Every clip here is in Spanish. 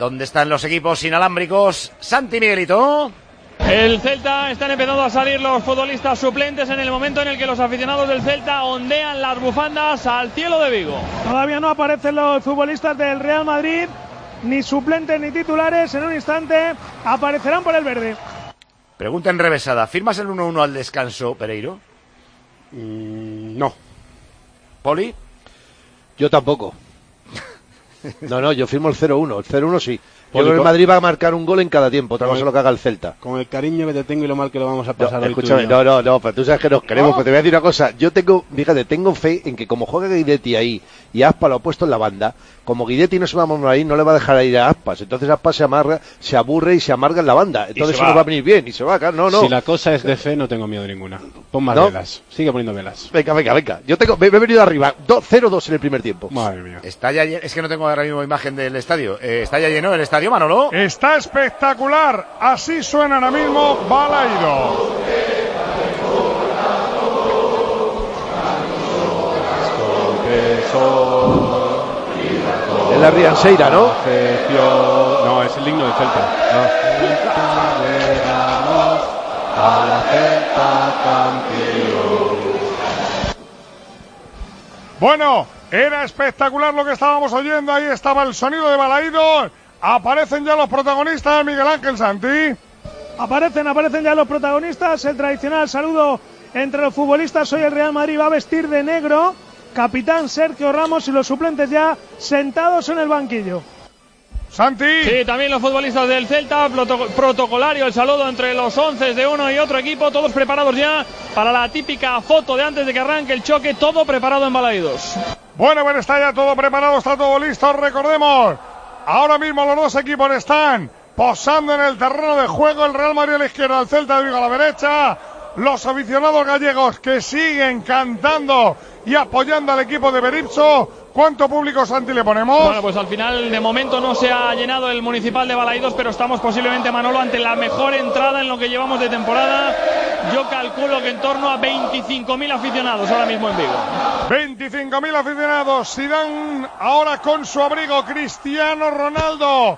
¿Dónde están los equipos inalámbricos? Santi, Miguelito. El Celta, están empezando a salir los futbolistas suplentes en el momento en el que los aficionados del Celta ondean las bufandas al cielo de Vigo. Todavía no aparecen los futbolistas del Real Madrid, ni suplentes ni titulares. En un instante aparecerán por el verde. Pregunta enrevesada, ¿firmas el 1-1 al descanso, Pereiro? No. ¿Poli? Yo tampoco. No, yo firmo el 0-1. El 0-1 sí. Yo creo que el Madrid va a marcar un gol en cada tiempo, otra cosa lo que haga el Celta. Con el cariño que te tengo y lo mal que lo vamos a pasar hoy. Escúchame, no, pero tú sabes que nos queremos, pero te voy a decir una cosa. Yo tengo fe en que como juega Guidetti ahí y Aspas lo ha puesto en la banda, como Guidetti no se va a mover ahí, no le va a dejar ir a Aspas. Entonces Aspas se aburre y se amarga en la banda. Entonces eso no va a venir bien y se va acá. No. Si la cosa es de fe, no tengo miedo ninguna. Pon más velas. Sigue poniendo velas. Venga. Yo me he venido arriba. 0-2 en el primer tiempo. Madre mía. Está ya, es que no tengo ahora mismo imagen del estadio. ¿Está ya lleno el estadio, Manolo? Está espectacular. Así suena ahora mismo Balaidos. Es la Rianseira, ¿no? No, es el himno del Celta. Bueno, era espectacular lo que estábamos oyendo. Ahí estaba el sonido de Balaidos. Aparecen ya los protagonistas, Miguel Ángel Santi. Aparecen ya los protagonistas. El tradicional saludo entre los futbolistas. Hoy el Real Madrid va a vestir de negro. Capitán Sergio Ramos y los suplentes ya sentados en el banquillo. Santi. Sí, también los futbolistas del Celta, protocolario el saludo entre los 11 de uno y otro equipo, todos preparados ya para la típica foto de antes de que arranque el choque, todo preparado en Balaidos. Bueno, está ya todo preparado, está todo listo, recordemos, ahora mismo los dos equipos están posando en el terreno de juego, el Real Madrid a la izquierda, el Celta de Vigo a la derecha, los aficionados gallegos que siguen cantando y apoyando al equipo de Berizzo. ¿Cuánto público, Santi, le ponemos? Bueno, pues al final de momento no se ha llenado el municipal de Balaidos, pero estamos posiblemente, Manolo, ante la mejor entrada en lo que llevamos de temporada. Yo calculo que en torno a 25.000 aficionados ahora mismo en Vigo. 25.000 aficionados. Zidane ahora con su abrigo. Cristiano Ronaldo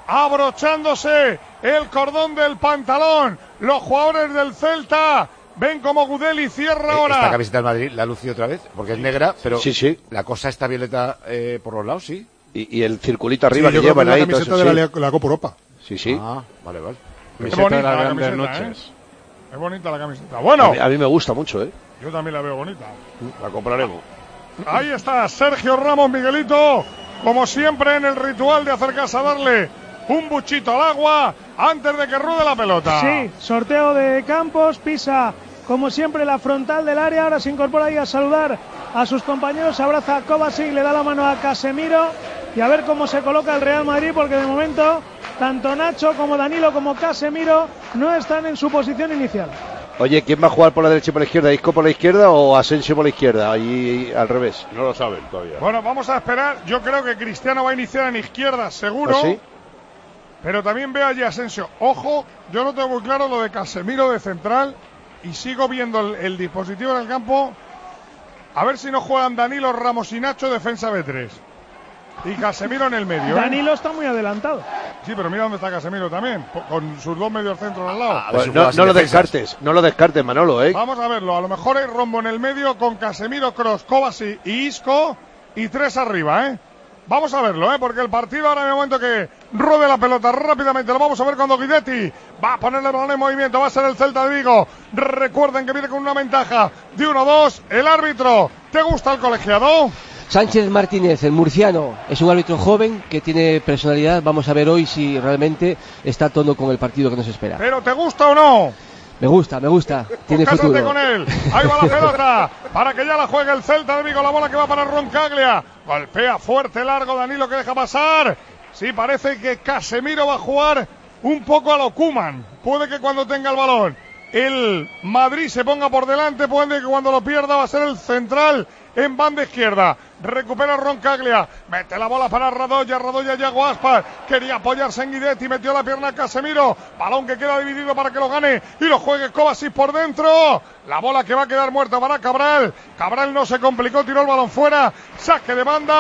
abrochándose el cordón del pantalón. Los jugadores del Celta ven como Gudeli cierra ahora. Esta camiseta del Madrid la ha lucido otra vez, porque es negra, pero sí. La cosa está violeta por los lados, sí. Y el circulito arriba que llevan ahí. La camiseta de la Copa Europa. Sí. Ah, vale. Camiseta de las grandes noches. Es bonita la camiseta. Bueno. A mí me gusta mucho, Yo también la veo bonita. La compraremos. Ahí está Sergio Ramos, Miguelito, como siempre en el ritual de acercarse a darle un buchito al agua antes de que ruede la pelota. Sí, sorteo de Campos, pisa como siempre la frontal del área, ahora se incorpora ahí a saludar a sus compañeros, abraza a Kovacic, le da la mano a Casemiro y a ver cómo se coloca el Real Madrid, porque de momento tanto Nacho como Danilo como Casemiro no están en su posición inicial. Oye, ¿quién va a jugar por la derecha y por la izquierda? ¿Isco por la izquierda o Asensio por la izquierda? Ahí al revés. No lo saben todavía. Bueno, vamos a esperar. Yo creo que Cristiano va a iniciar en izquierda, seguro. ¿Ah, sí? Pero también veo allí a Asensio. Ojo, yo no tengo muy claro lo de Casemiro de central y sigo viendo el dispositivo en el campo. A ver si no juegan Danilo, Ramos y Nacho, defensa B3. Y Casemiro en el medio. Danilo está muy adelantado. Sí, pero mira dónde está Casemiro también, con sus dos medios centros al lado. Pues no lo descartes, Manolo, Vamos a verlo, a lo mejor hay rombo en el medio con Casemiro, Kroos, Kovacic y Isco y tres arriba, Vamos a verlo, porque el partido ahora en el momento que ruede la pelota rápidamente, lo vamos a ver cuando Guidetti va a ponerle el balón en movimiento, va a ser el Celta de Vigo. Recuerden que viene con una ventaja de 1-2, el árbitro. ¿Te gusta el colegiado? Sánchez Martínez, el murciano, es un árbitro joven que tiene personalidad. Vamos a ver hoy si realmente está a tono con el partido que nos espera. ¿Pero te gusta o no? Me gusta, tiene pues futuro. Con él. Ahí va la pelota para que ya la juegue el Celta de Vigo, la bola que va para Roncaglia. Golpea fuerte, largo, Danilo que deja pasar. Sí, parece que Casemiro va a jugar un poco a lo Koeman. Puede que cuando tenga el balón el Madrid se ponga por delante, puede que cuando lo pierda va a ser el central en banda izquierda. Recupera Roncaglia, mete la bola para Radoya, Yago Aspas, quería apoyarse en Guidetti, metió la pierna a Casemiro, balón que queda dividido para que lo gane y lo juegue Kovacic por dentro, la bola que va a quedar muerta para Cabral no se complicó, tiró el balón fuera, saque de banda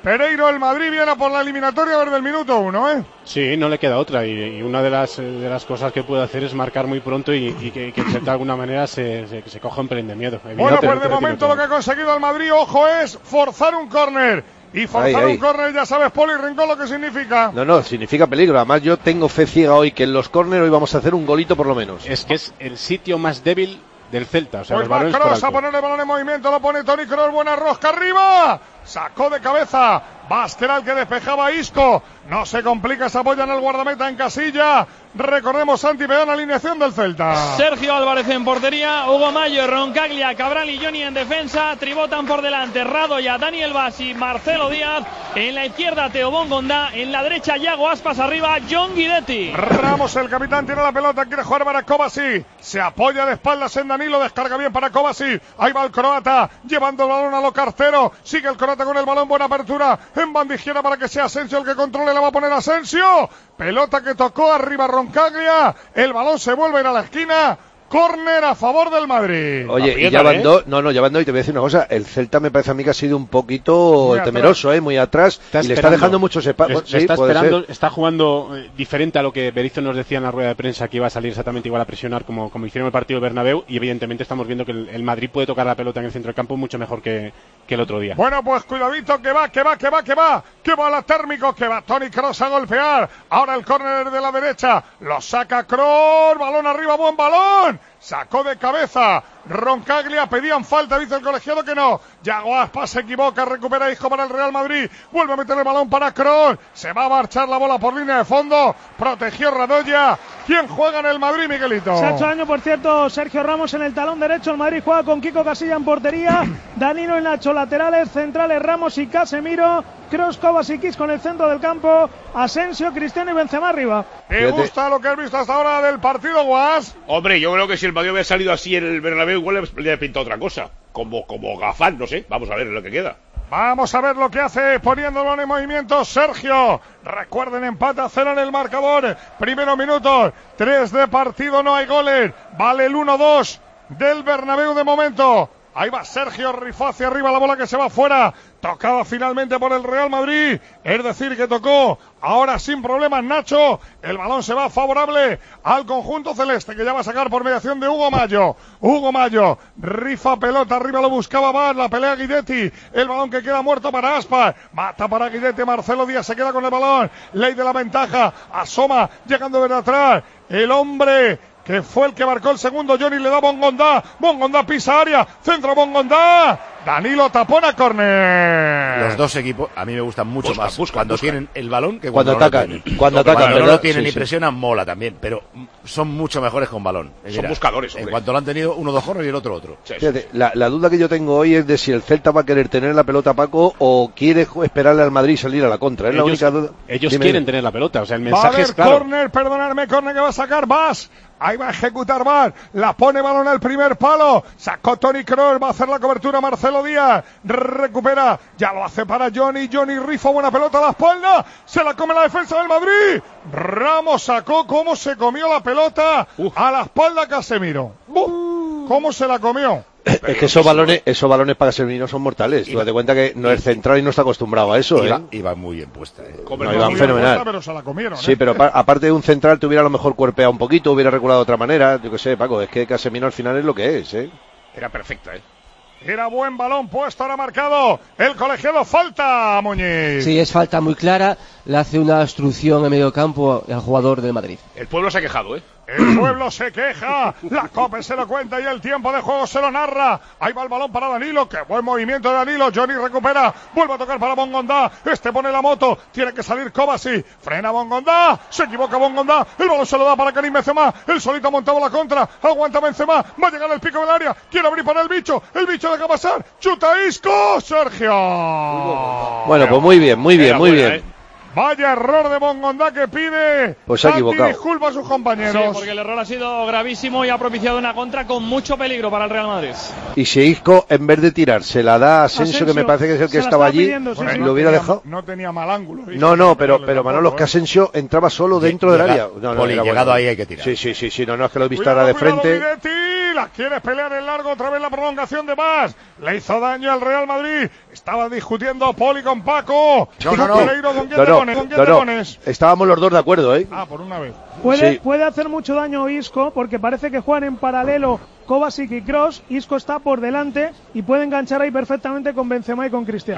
Pereiro, el Madrid viene por la eliminatoria desde el minuto 1, ¿eh? Sí, no le queda otra y una de las cosas que puede hacer es marcar muy pronto y que de alguna manera se coja un pelín de miedo. Bueno, pues de momento lo que ha conseguido el Madrid, ojo, es forzar un córner. Y forzar un córner, ya sabes, Poli Rincón, lo que significa. No, significa peligro. Además, yo tengo fe ciega hoy que en los córneres hoy vamos a hacer un golito por lo menos. Es que es el sitio más débil del Celta. O sea, pues los va Kroos a poner el balón en movimiento, lo pone Toni Kroos, buena rosca arriba. Sacó de cabeza Basqueral, que despejaba a Isco. No se complica, se apoya en el guardameta en casilla. Recordemos, Santi Peón, alineación del Celta. Sergio Álvarez en portería, Hugo Mayo, Roncaglia, Cabral y Johnny en defensa. Tribotan por delante, Radoya, Daniel Bassi, Marcelo Díaz. En la izquierda, Teo Bongondá. En la derecha, Yago Aspas. Arriba, John Guidetti. Ramos, el capitán, tiene la pelota, quiere jugar para Kovacic. Se apoya de espaldas en Danilo, descarga bien para Kovacic. Ahí va el croata, llevando el balón a lo Carcero. Sigue el croata con el balón, buena apertura en banda izquierda para que sea Asensio el que controle, la va a poner Asensio. Pelota que tocó arriba Roncaglia, el balón se vuelve a ir a la esquina. Córner a favor del Madrid. Oye, y ya van dos. No, ya van dos. Y te voy a decir una cosa. El Celta me parece a mí que ha sido un poquito temeroso, muy atrás. Y le está dejando muchos espacios. Sí, está esperando, está jugando diferente a lo que Berizzo nos decía en la rueda de prensa, que iba a salir exactamente igual a presionar como hicieron el partido de Bernabéu. Y evidentemente estamos viendo que el Madrid puede tocar la pelota en el centro del campo mucho mejor que el otro día. Bueno, pues cuidadito, que va la térmico, que va Toni Kroos a golpear. Ahora el córner de la derecha, lo saca Kroos, balón arriba, buen balón. Sacó de cabeza Roncaglia, pedían falta, dice el colegiado que no. Yago Aspas se equivoca, recupera Isco para el Real Madrid, vuelve a meter el balón para Kroos, se va a marchar la bola por línea de fondo, protegió Radoya. ¿Quién juega en el Madrid, Miguelito? Se ha hecho daño, por cierto, Sergio Ramos en el talón derecho. El Madrid juega con Kiko Casilla en portería, Danilo y Nacho laterales, centrales Ramos y Casemiro, Kroos, Kovacic con el centro del campo, Asensio, Cristiano y Benzema arriba. ¿Te gusta lo que has visto hasta ahora del partido, Guas? Hombre, yo creo que si el Madrid hubiera salido así en el Bernabéu, igual le pintado otra cosa. Como Gafán, no sé. Vamos a ver lo que queda. Vamos a ver lo que hace poniéndolo en movimiento Sergio. Recuerden, empate a 0 en el marcador. Primeros minutos, 3 de partido, no hay goles. Vale el 1-2 del Bernabéu de momento. Ahí va Sergio, rifó hacia arriba la bola que se va fuera. Tocada finalmente por el Real Madrid. Es decir, que tocó ahora sin problemas Nacho. El balón se va favorable al conjunto celeste, que ya va a sacar por mediación de Hugo Mayo. Hugo Mayo rifa pelota arriba, lo buscaba más. La pelea Guidetti. El balón que queda muerto para Aspas. Mata para Guidetti. Marcelo Díaz se queda con el balón. Ley de la ventaja. Asoma llegando desde atrás. El hombre que fue el que marcó el segundo, Johnny le da Bongondá. Bongondá pisa área. Centro Bongondá. Danilo tapona, córner. Los dos equipos a mí me gustan mucho más cuando tienen el balón que cuando atacan. Cuando no lo tienen y presionan, mola también, pero son mucho mejores con balón. Son buscadores, hombre. En cuanto lo han tenido, uno dos corners y el otro. Sí. Fíjate, la duda que yo tengo hoy es de si el Celta va a querer tener la pelota, Paco, o quiere esperarle al Madrid y salir a la contra. Es la única duda. Ellos quieren tener la pelota, o sea, el mensaje es claro. Córner, perdonadme, córner que va a sacar Vas. Ahí va a ejecutar Vas. La pone balón al primer palo. Sacó Toni Kroos, va a hacer la cobertura Marcelo Díaz. Recupera, ya lo hace para Johnny rifa, buena pelota a la espalda, se la come la defensa del Madrid. Ramos sacó, cómo se comió la pelota a la espalda Casemiro. ¿Cómo se la comió? Es que esos balones para Casemiro son mortales. Tú date cuenta que no es central y no está acostumbrado a eso. Iba muy bien puesta. Iban fenomenal. Pero se la comieron, sí, pero aparte de un central tuviera a lo mejor cuerpeado un poquito, hubiera reculado de otra manera. Yo qué sé, Paco, es que Casemiro al final es lo que es. Era perfecta, Era buen balón puesto, ahora marcado el colegiado, falta, Muñiz. Sí, es falta muy clara, le hace una obstrucción en medio campo al jugador del Madrid. El pueblo se ha quejado, El pueblo se queja, la Copa se lo cuenta y el tiempo de juego se lo narra. Ahí va el balón para Danilo, qué buen movimiento de Danilo. Johnny recupera, vuelve a tocar para Bongondá. Pone la moto, tiene que salir Kovacic. Frena Bongondá, se equivoca Bongondá. El balón se lo da para Karim Benzema. El solito ha montado la contra, aguanta Benzema. Va a llegar el pico del área, quiere abrir para el bicho deja pasar. Chuta Isco, Sergio. Bueno, pues muy bien. Vaya error de Bongondá que pide. Pues se ha equivocado. Disculpa a sus compañeros. Sí, porque el error ha sido gravísimo y ha propiciado una contra con mucho peligro para el Real Madrid. Y si Isco, en vez de tirar, se la da a Asensio, que me parece que es el que estaba allí, lo hubiera dejado. No tenía mal ángulo. No, pero Manolo, que Asensio entraba solo dentro del área. Llegado ahí hay que tirar. Sí, no es que lo he visto ahora de frente. la quiere pelear en largo, otra vez la prolongación de Bas. Le hizo daño al Real Madrid. Estaba discutiendo Poli con Paco. Pereiro, ¿con quién te pones? ¿Con quién te pones? Estábamos los dos de acuerdo, ¿eh? Por una vez. Puede hacer mucho daño Isco, porque parece que juegan en paralelo Kovacic y Kroos. Isco está por delante y puede enganchar ahí perfectamente con Benzema y con Cristiano.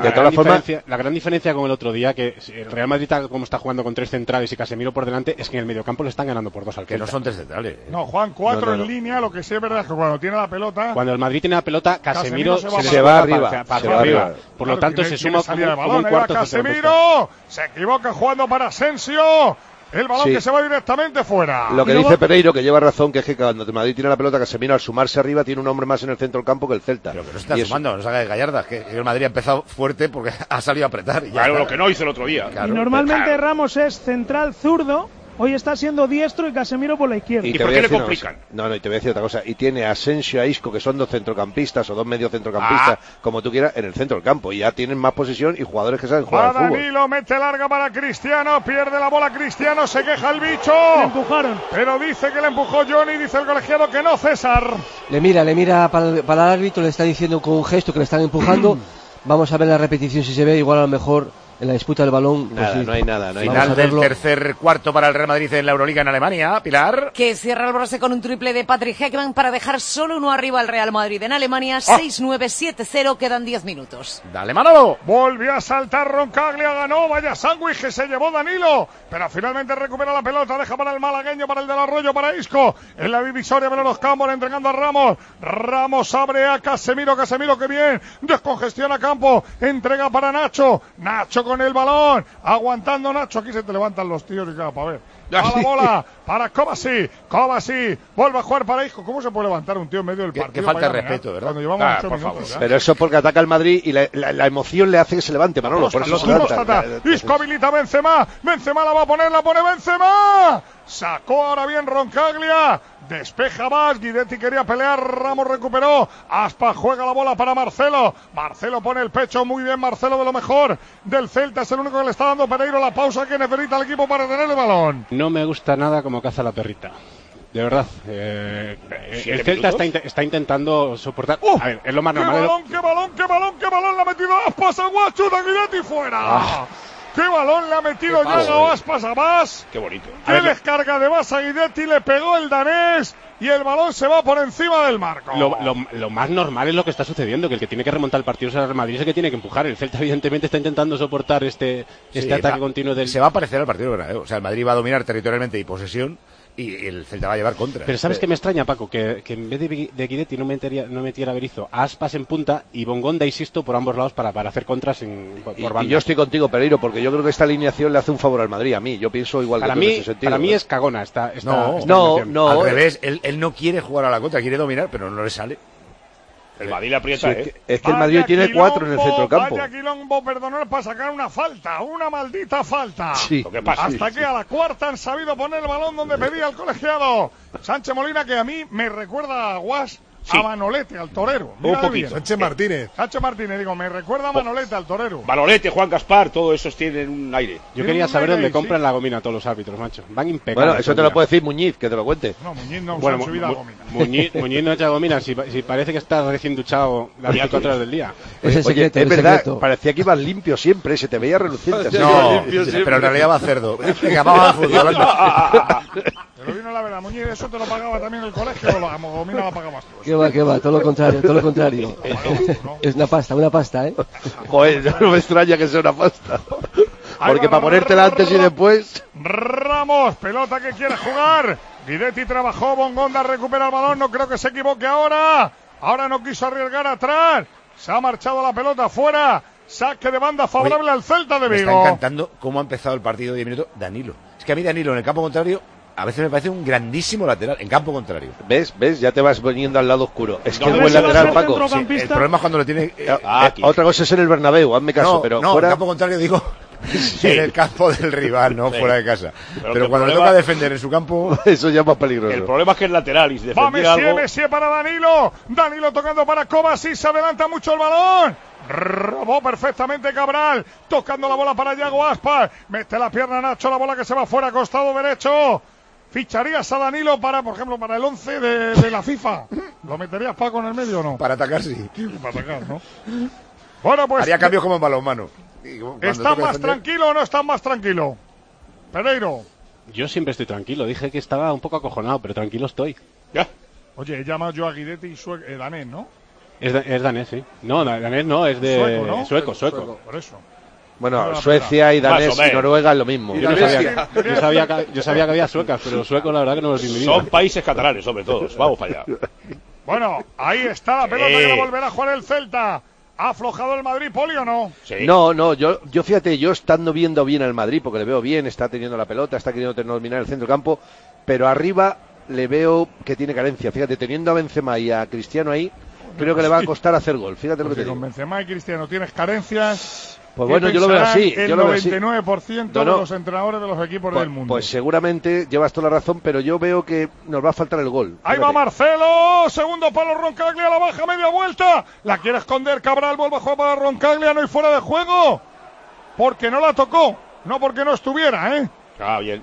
La gran diferencia con el otro día, que el Real Madrid, como está jugando con 3 centrales y Casemiro por delante, es que en el mediocampo le están ganando por 2 al Celta. Que no son 3 centrales. No, Juan, 4 en línea. Lo que sí es verdad es que cuando tiene la pelota... Cuando el Madrid tiene la pelota, Casemiro se va arriba. Por lo tanto, se suma como un cuarto Casemiro se equivoca jugando para Asensio. El balón que se va directamente fuera. Lo que dice Pereiro, que lleva razón, que es que cuando el Madrid tiene la pelota, Casemiro al sumarse arriba tiene un hombre más en el centro del campo que el Celta. Pero que no está sumando, no se haga de gallardas, que el Madrid ha empezado fuerte porque ha salido a apretar. Y claro, lo que no hizo el otro día. Claro, y normalmente Ramos es central zurdo. Hoy está siendo diestro y Casemiro por la izquierda. ¿Y por qué le complican? No, y te voy a decir otra cosa. Y tiene a Asensio, a Isco, que son 2 centrocampistas o 2 mediocentrecampistas, como tú quieras, en el centro del campo. Y ya tienen más posesión y jugadores que saben jugar al fútbol. Danilo mete larga para Cristiano, pierde la bola Cristiano, se queja el bicho. Le empujaron. Pero dice que le empujó Johnny, dice el colegiado que no, César. Le mira para el árbitro, le está diciendo con un gesto que le están empujando. Vamos a ver la repetición si se ve, igual a lo mejor en la disputa del balón. Nada, pues sí, no hay nada. Final del tercer cuarto para el Real Madrid en la Euroliga en Alemania. Pilar. Que cierra el broche con un triple de Patrick Heckman para dejar solo uno arriba al Real Madrid en Alemania. 6-9, 7-0, quedan 10 minutos. Dale, Manolo. Volvió a saltar Roncaglia, ganó, vaya sándwich que se llevó Danilo. Pero finalmente recupera la pelota, deja para el malagueño, para el del Arroyo, para Isco. En la divisoria de los campos, entregando a Ramos. Ramos abre a Casemiro, Casemiro que bien, descongestiona campo, entrega para Nacho. Nacho con el balón, aguantando Nacho, aquí se te levantan los tíos y claro, para ver. A la bola para Kovacic, vuelve a jugar para Isco. ¿Cómo se puede levantar un tío en medio del partido? Qué falta de respeto, ¿verdad? Cuando llevamos 8 minutos. Pero eso porque ataca al Madrid y la emoción le hace que se levante, Manolo. Por eso se levanta. Isco habilita a Benzema, Benzema la va a poner, la pone Benzema. Sacó ahora bien Roncaglia, despeja más, Guidetti quería pelear, Ramos recuperó, Aspas juega la bola para Marcelo, Marcelo pone el pecho, muy bien Marcelo, de lo mejor del Celta, es el único que le está dando Pereiro la pausa que necesita el equipo para tener el balón. No me gusta nada como caza la perrita. De verdad, el Celta está intentando soportar. A ver, es lo más normal. ¡Qué balón! Le ha metido Aspas a Guacho, de Guidetti fuera. ¡Qué balón le ha metido Yago Aspas a Bas! ¡Qué bonito! ¡Qué descarga de Bas a Guidetti! Le pegó el danés y el balón se va por encima del marco. Lo más normal es lo que está sucediendo, que el que tiene que remontar el partido es el Real Madrid, es el que tiene que empujar. El Celta evidentemente está intentando soportar este ataque continuo del... Se va a parecer al partido Bernabéu. O sea, el Madrid va a dominar territorialmente y posesión, y el Celta va a llevar contra. Pero ¿sabes qué me extraña, Paco? Que en vez de Guidetti no metiera Berizzo a Aspas en punta y Bongonda y Sisto por ambos lados para hacer contras por banda. Y yo estoy contigo, Pereiro, porque yo creo que esta alineación le hace un favor al Madrid. A mí, yo pienso igual que tú en ese sentido. Para mí es cagona No. Al revés, él no quiere jugar a la contra, quiere dominar, pero no le sale. El Madrid le aprieta, Es que el Madrid tiene 4 en el centro del campo. Vaya quilombo, perdonad, para sacar una falta, una maldita falta. Sí. Lo que pasa. Hasta que a la cuarta han sabido poner el balón donde pedía el colegiado. Sánchez Molina, que a mí me recuerda a Guas, a Manolete, al torero. Un poquito. Sánchez Martínez, me recuerda a Manolete, al torero. Manolete, Juan Gaspar, todos esos tienen un aire. Yo quería saber dónde compran la gomina todos los árbitros, macho. Van impecables. Bueno, eso te lo puede decir Muñiz, que te lo cuente. No, Muñiz no usa en su vida gomina. Muñiz no echa gomina, si parece que está recién duchado las 24 horas del día. Oye, es verdad, parecía que ibas limpio siempre, se te veía reluciente. No, pero en realidad va cerdo. Venga, vamos al fútbol. Pero vino la verdad, Muñiz, eso te lo pagaba también el colegio, o la gomina la pagabas tú. ¿Qué va? Todo lo contrario. Es una pasta, ¿eh? Joder, no me extraña que sea una pasta. Porque para ponértela antes y después... Ramos, pelota que quiere jugar. Guidetti trabajó, Bongonda recupera el balón, no creo que se equivoque ahora. Ahora no quiso arriesgar atrás. Se ha marchado la pelota fuera. Saque de banda favorable al Celta de Vigo. Me está encantando cómo ha empezado el partido de 10 minutos Danilo. Es que a mí Danilo en el campo contrario a veces me parece un grandísimo lateral, en campo contrario. ¿Ves? Ya te vas poniendo al lado oscuro. Es que es buen lateral, Paco. Sí, el problema es cuando lo tiene... otra cosa es en el Bernabéu, hazme caso. Pero fuera... en campo contrario digo... Sí. En el campo del rival, no fuera de casa. Pero cuando le toca defender en su campo... Eso ya es más peligroso. El problema es que es lateral y si va Messi para Danilo. Danilo tocando para Kovacic, se adelanta mucho el balón. Robó perfectamente Cabral, tocando la bola para Yago Aspas. Mete la pierna Nacho, la bola que se va fuera, costado derecho. ¿Ficharías a Danilo para, por ejemplo, para el 11 de la FIFA? ¿Lo meterías, Paco, en el medio o no? Para atacar, sí. Para atacar, ¿no? Bueno, pues... Haría cambios como en balonmano. ¿Estás más tranquilo o no estás más tranquilo? Pereiro. Yo siempre estoy tranquilo. Dije que estaba un poco acojonado, pero tranquilo estoy. Ya. Oye, he llamado yo a Guidetti y danés, ¿no? Es danés, sí. No, danés no, es de... Sueco, ¿no? Sueco. Por eso. Bueno, Suecia y danés y Noruega es lo mismo. Yo sabía que había suecas, pero suecos la verdad que no los vi en mi vida. Son países catalanes, sobre todo. Vamos para allá. Bueno, ahí está la pelota que la volverá a jugar el Celta. ¿Ha aflojado el Madrid, Poli, o no? Sí. No, yo fíjate, yo estando viendo bien al Madrid, porque le veo bien, está teniendo la pelota, está queriendo dominar el centro campo, pero arriba le veo que tiene carencia. Fíjate, teniendo a Benzema y a Cristiano ahí, creo que le va a costar hacer gol. Fíjate lo que te digo. Con Benzema y Cristiano tienes carencias. Pues bueno, yo lo veo así. El 99% de los entrenadores de los equipos del mundo. Pues seguramente llevas toda la razón, pero yo veo que nos va a faltar el gol. Ahí va Marcelo, segundo palo Roncaglia, la baja media vuelta. La quiere esconder Cabral, vuelve a jugar para Roncaglia, no hay fuera de juego. Porque no la tocó, no porque no estuviera, ¿eh? Ah, bien.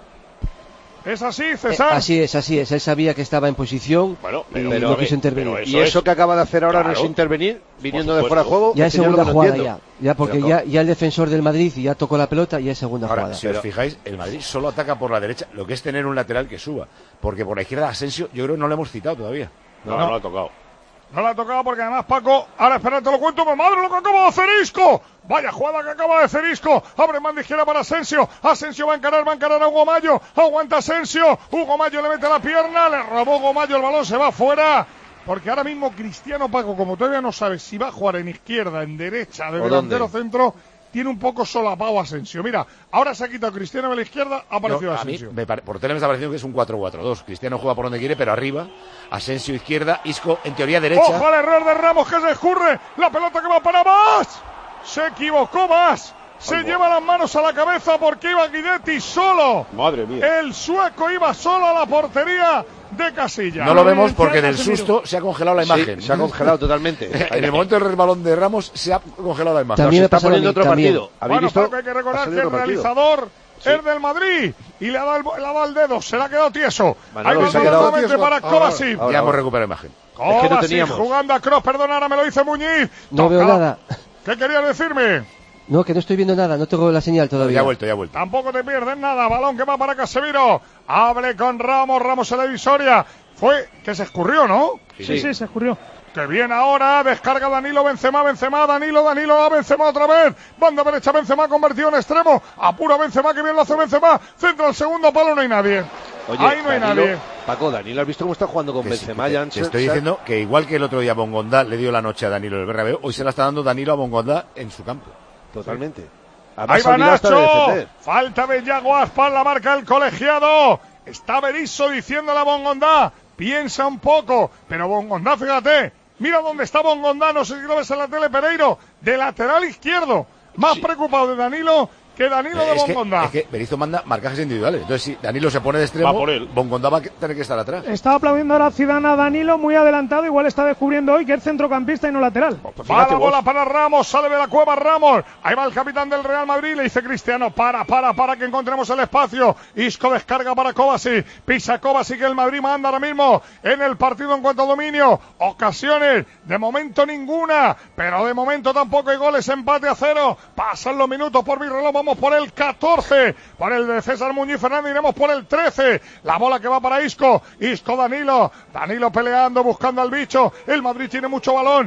¿Es así, César? Así es. Él sabía que estaba en posición y no quiso intervenir. ¿Y eso que acaba de hacer ahora no es intervenir, viniendo de fuera de juego? Ya es segunda jugada, ya porque ya el defensor del Madrid ya tocó la pelota y es segunda jugada. Si os fijáis, el Madrid solo ataca por la derecha, lo que es tener un lateral que suba. Porque por la izquierda Asensio, yo creo que no le hemos citado todavía. No lo ha tocado. No la ha tocado porque además Paco, ahora espera, te lo cuento, con madre lo que acaba de hacer Isco. Vaya jugada que acaba de hacer Isco. Abre mano izquierda para Asensio. Asensio va a encarar a Hugo Mayo. Aguanta Asensio. Hugo Mayo le mete la pierna. Le robó Hugo Mayo. El balón se va fuera. Porque ahora mismo Cristiano, Paco, como todavía no sabe si va a jugar en izquierda, en derecha, de delantero centro, tiene un poco solapado Asensio. Mira, ahora se ha quitado Cristiano de la izquierda, ha aparecido Asensio. A mí, por tele me está pareciendo que es un 4-4-2. Cristiano juega por donde quiere, pero arriba. Asensio izquierda, Isco en teoría derecha. ¡Ojo al error de Ramos que se escurre! La pelota que va para más. Se equivocó más. Se lleva las manos a la cabeza porque iba Guidetti solo. Madre mía. El sueco iba solo a la portería de Casilla. No lo vemos porque del susto se ha congelado la imagen. Sí, se ha congelado totalmente. En el momento del resbalón de Ramos se ha congelado la imagen. También se está poniendo otro partido. Bueno, Paco, hay que recordar que el realizador es del Madrid y le ha dado el dedo, se le ha quedado tieso. Ahí va nuevamente para Kovacic. Ya hemos recuperado la imagen. Kovacic jugando a cross, perdón, ahora me lo dice Muñiz. No veo nada. ¿Qué querías decirme? No, que no estoy viendo nada, no tengo la señal todavía. Ya ha vuelto. Tampoco te pierdes nada, balón que va para Casemiro. Hable con Ramos en la divisoria. Fue que se escurrió, ¿no? Sí, se escurrió. Que viene ahora, descarga Danilo, Benzema, Danilo, a Benzema otra vez. Banda derecha, Benzema convertido en extremo. Apura Benzema, que bien lo hace Benzema. Centra el segundo palo, no hay nadie. Oye, ahí no hay nadie. Paco, Danilo, ¿has visto cómo está jugando con Benzema? Te estoy diciendo que igual que el otro día Bongonda le dio la noche a Danilo del Bernabéu, hoy se la está dando Danilo a Bongonda en su campo. Totalmente. Ahí va Nacho. Falta de Yago Aspas, la marca el colegiado. Está Berizzo diciéndole a Bongonda. Piensa un poco. Pero Bongonda, fíjate. Mira dónde está Bongonda. No sé si lo ves en la tele, Pereiro. De lateral izquierdo. Más preocupado de Danilo que Danilo de Bongonda. Es que Berizzo manda marcajes individuales. Entonces, si Danilo se pone de extremo, por él. Bongonda va a tener que estar atrás. Estaba aplaudiendo ahora Zidane a Danilo, muy adelantado. Igual está descubriendo hoy que es centrocampista y no lateral. Va la bola para Ramos, sale de la cueva Ramos. Ahí va el capitán del Real Madrid. Le dice Cristiano, para que encontremos el espacio. Isco descarga para Kovacic. Pisa Kovacic, que el Madrid manda ahora mismo en el partido en cuanto a dominio. Ocasiones, de momento ninguna. Pero de momento tampoco hay goles. Empate a 0. Pasan los minutos por mi reloj. Vamos por el 14, por el de César Muñiz Fernández, iremos por el 13, la bola que va para Isco, Danilo peleando, buscando al bicho, el Madrid tiene mucho balón,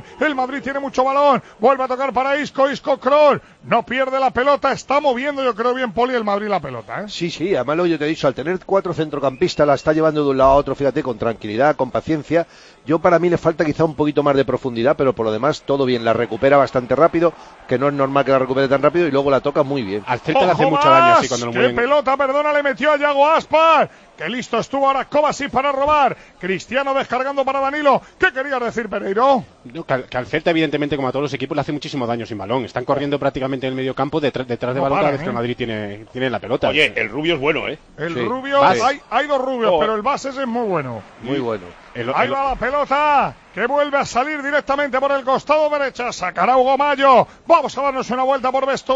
vuelve a tocar para Isco Kroos, no pierde la pelota, está moviendo yo creo bien Poli el Madrid la pelota, ¿eh? Sí, además lo yo te he dicho, al tener 4 centrocampistas la está llevando de un lado a otro, fíjate, con tranquilidad, con paciencia. Yo para mí le falta quizá un poquito más de profundidad, pero por lo demás todo bien, la recupera bastante rápido, que no es normal que la recupere tan rápido, y luego la toca muy bien. Al Celta le hace mucho daño así cuando lo mueven. ¡Qué pelota, le metió a Yago Aspas! ¡Qué listo estuvo ahora Kovacic para robar! Cristiano descargando para Danilo. ¿Qué querías decir, Pereiro? No, que al Celta, evidentemente, como a todos los equipos, le hace muchísimo daño sin balón. Están corriendo prácticamente en el medio campo detrás de balón cada vez que el Madrid tiene la pelota. Oye, el Rubio es bueno, ¿eh? El Rubio, hay dos Rubios, pero el base es muy bueno. Muy bueno. Ahí va la pelota, que vuelve a salir directamente por el costado derecha. Sacará Hugo Mayo. Vamos a darnos una vuelta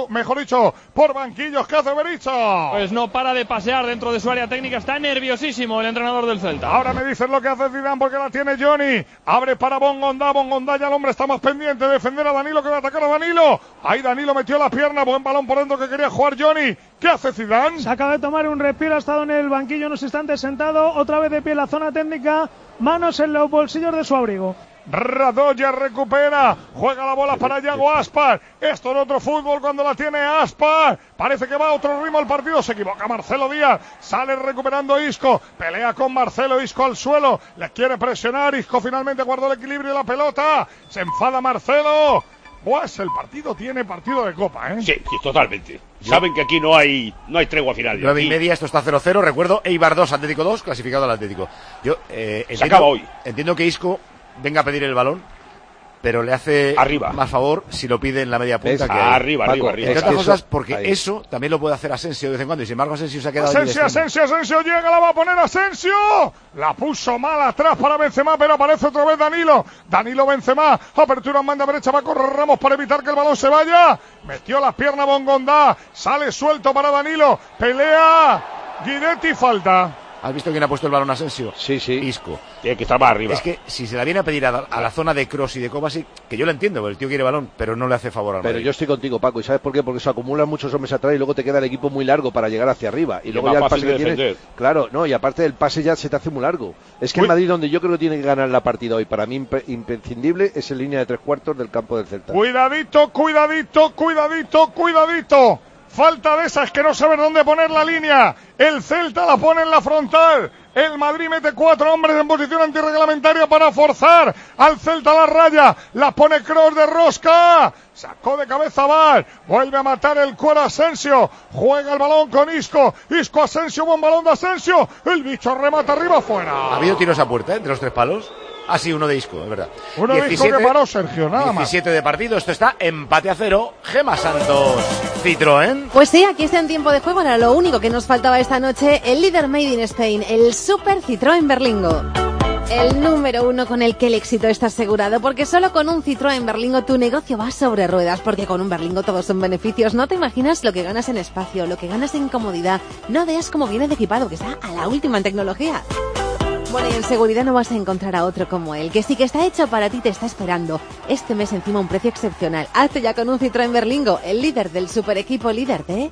por banquillos. ¿Qué hace Berizzo? Pues no para de pasear dentro de su área técnica. Está nerviosísimo el entrenador del Celta. Ahora me dices lo que hace Zidane porque la tiene Johnny. Abre para Bongonda. Bongonda ya el hombre está más pendiente de defender a Danilo que de atacar a Danilo. Ahí Danilo metió la pierna. Buen balón por dentro que quería jugar Johnny. ¿Qué hace Zidane? Se acaba de tomar un respiro. Ha estado en el banquillo unos instantes sentado. Otra vez de pie en la zona técnica. Manos en los bolsillos de su abrigo. Radoya recupera, juega la bola para Yago Aspas. Esto en otro fútbol cuando la tiene Aspas. Parece que va a otro ritmo el partido. Se equivoca Marcelo Díaz. Sale recuperando Isco. Pelea con Marcelo. Isco al suelo. Le quiere presionar. Isco finalmente guardó el equilibrio de la pelota. Se enfada Marcelo. Pues el partido tiene partido de copa, ¿eh? Sí, totalmente. Saben que aquí no hay tregua final. 9:30, esto está 0-0. Recuerdo, Eibar 2, Atlético 2, clasificado al Atlético. Yo se acaba hoy. Entiendo que Isco venga a pedir el balón, pero le hace más favor si lo pide en la media punta. Que arriba. Entre otras cosas, porque eso también lo puede hacer Asensio de vez en cuando. Y sin embargo, Asensio se ha quedado Asensio llega, la va a poner Asensio. La puso mal atrás para Benzema, pero aparece otra vez Danilo Benzema. Apertura en banda derecha, va a correr Ramos para evitar que el balón se vaya. Metió las piernas Bongonda. Sale suelto para Danilo. Pelea Guidetti, falta. ¿Has visto quién ha puesto el balón a Asensio? Sí. Isco. Tiene que estar más arriba. Es que si se la viene a pedir a la zona de Kroos y de Kovacic, que yo lo entiendo, porque el tío quiere balón, pero no le hace favor al Madrid. Pero yo estoy contigo, Paco, ¿y sabes por qué? Porque se acumulan muchos hombres atrás y luego te queda el equipo muy largo para llegar hacia arriba. Y luego ya el pase que tienes, claro, no, y aparte del pase ya se te hace muy largo. Es que el Madrid, donde yo creo que tiene que ganar la partida hoy, para mí imprescindible, es en línea de 3/4 del campo del Celta. Cuidadito. Falta de esas que no saben dónde poner la línea. El Celta la pone en la frontal. El Madrid mete 4 hombres en posición antirreglamentaria para forzar al Celta a la raya. La pone Kroos de rosca. Sacó de cabeza Val. Vuelve a matar el cuero Asensio. Juega el balón con Isco. Asensio, buen balón de Asensio. El bicho remata arriba afuera. Ha habido tiros a puerta, entre los 3 palos. Sí, uno de Isco, es verdad. Uno de Isco que paró Sergio, nada 17 de partido, esto está empate a 0. Gema Santos, Citroën. Pues sí, aquí está en tiempo de juego. Era lo único que nos faltaba esta noche. El líder Made in Spain, el Super Citroën Berlingo. El número 1 con el que el éxito está asegurado, porque solo con un Citroën Berlingo tu negocio va sobre ruedas, porque con un Berlingo todos son beneficios. No te imaginas lo que ganas en espacio, lo que ganas en comodidad. No veas cómo viene de equipado, que está a la última en tecnología. Bueno, y en seguridad no vas a encontrar a otro como él, que sí que está hecho para ti, te está esperando. Este mes encima un precio excepcional. Hazte ya con un Citroën Berlingo, el líder del super equipo líder de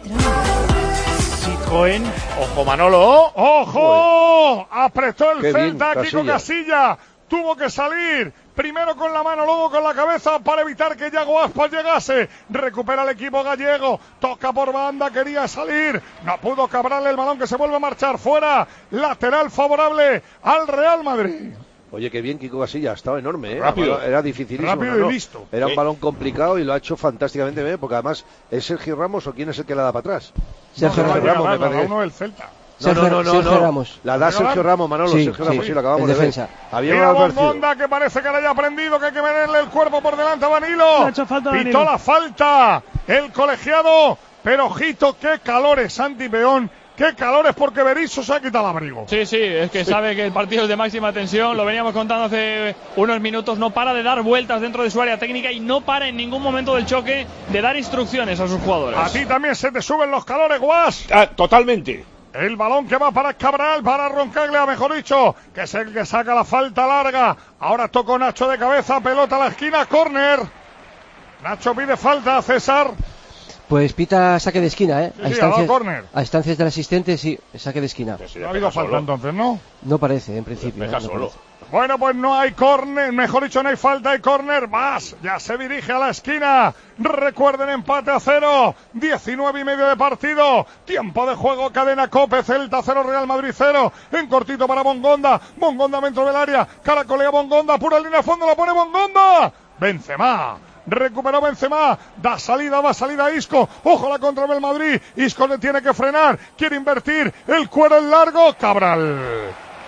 Citroën. Ojo, Manolo. ¡Ojo! Apretó el Celta, Kiko Casilla. Tuvo que salir. Primero con la mano, luego con la cabeza para evitar que Yago Aspas llegase. Recupera el equipo gallego. Toca por banda, quería salir. No pudo Cabral, el balón que se vuelve a marchar fuera. Lateral favorable al Real Madrid. Oye, qué bien Kiko Casilla, ha estado enorme, ¿eh? Rápido. Era dificilísimo. Rápido y listo. Era un balón complicado y lo ha hecho fantásticamente bien, porque además, ¿es Sergio Ramos o quién es el que la da para atrás? Sergio Ramos, me parece. Uno del Celta. Sergio Ramos. La da Sergio Ramos, Manolo. Sí, Sergio Ramos, sí, lo acabamos de ver. Había una Bongonda que parece que le haya aprendido que hay que meterle el cuerpo por delante a Danilo. Pitó la falta el colegiado, pero ojito, qué calores, Santi Peón. ¡Qué calor! Es porque Berizzo se ha quitado el abrigo. Sí, es que sabe que el partido es de máxima tensión. Lo veníamos contando hace unos minutos. No para de dar vueltas dentro de su área técnica y no para en ningún momento del choque de dar instrucciones a sus jugadores. A ti también se te suben los calores, Guas. Totalmente. El balón que va para Cabral, para Roncaglia, mejor dicho, que es el que saca la falta larga. Ahora tocó Nacho de cabeza, pelota a la esquina, córner. Nacho pide falta a César. Pues pita saque de esquina, a instancias del asistente, sí, saque de esquina. No ha habido falta entonces, ¿no? No parece, en principio. Deja solo. Bueno, pues no hay córner, mejor dicho, no hay falta, hay córner más. Ya se dirige a la esquina. Recuerden, empate a 0. 19:30 de partido. Tiempo de juego, cadena COPE. Celta 0, Real Madrid 0. En cortito para Bongonda. Bongonda dentro del área. Caracolea Bongonda. Pura línea a fondo, la pone Bongonda. Benzema. Recuperó Benzema, va salida Isco, ojo la contra del Madrid, Isco le tiene que frenar, quiere invertir, el cuero en largo, Cabral.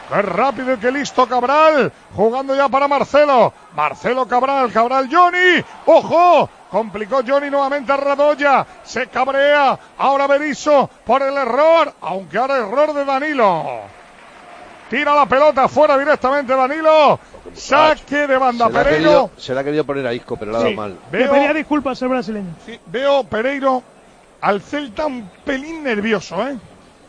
¡Qué rápido y qué listo Cabral! Jugando ya para Marcelo. Marcelo Cabral, Johnny. ¡Ojo! Complicó Johnny nuevamente a Radoya. Se cabrea. Ahora Berizzo por el error. Aunque ahora error de Danilo. Tira la pelota fuera directamente Danilo. Saque de banda Pereiro. Se la ha querido poner a Isco, pero le ha dado mal. Le pedía disculpas el brasileño. Sí, veo Pereiro al Celta un pelín nervioso, ¿eh?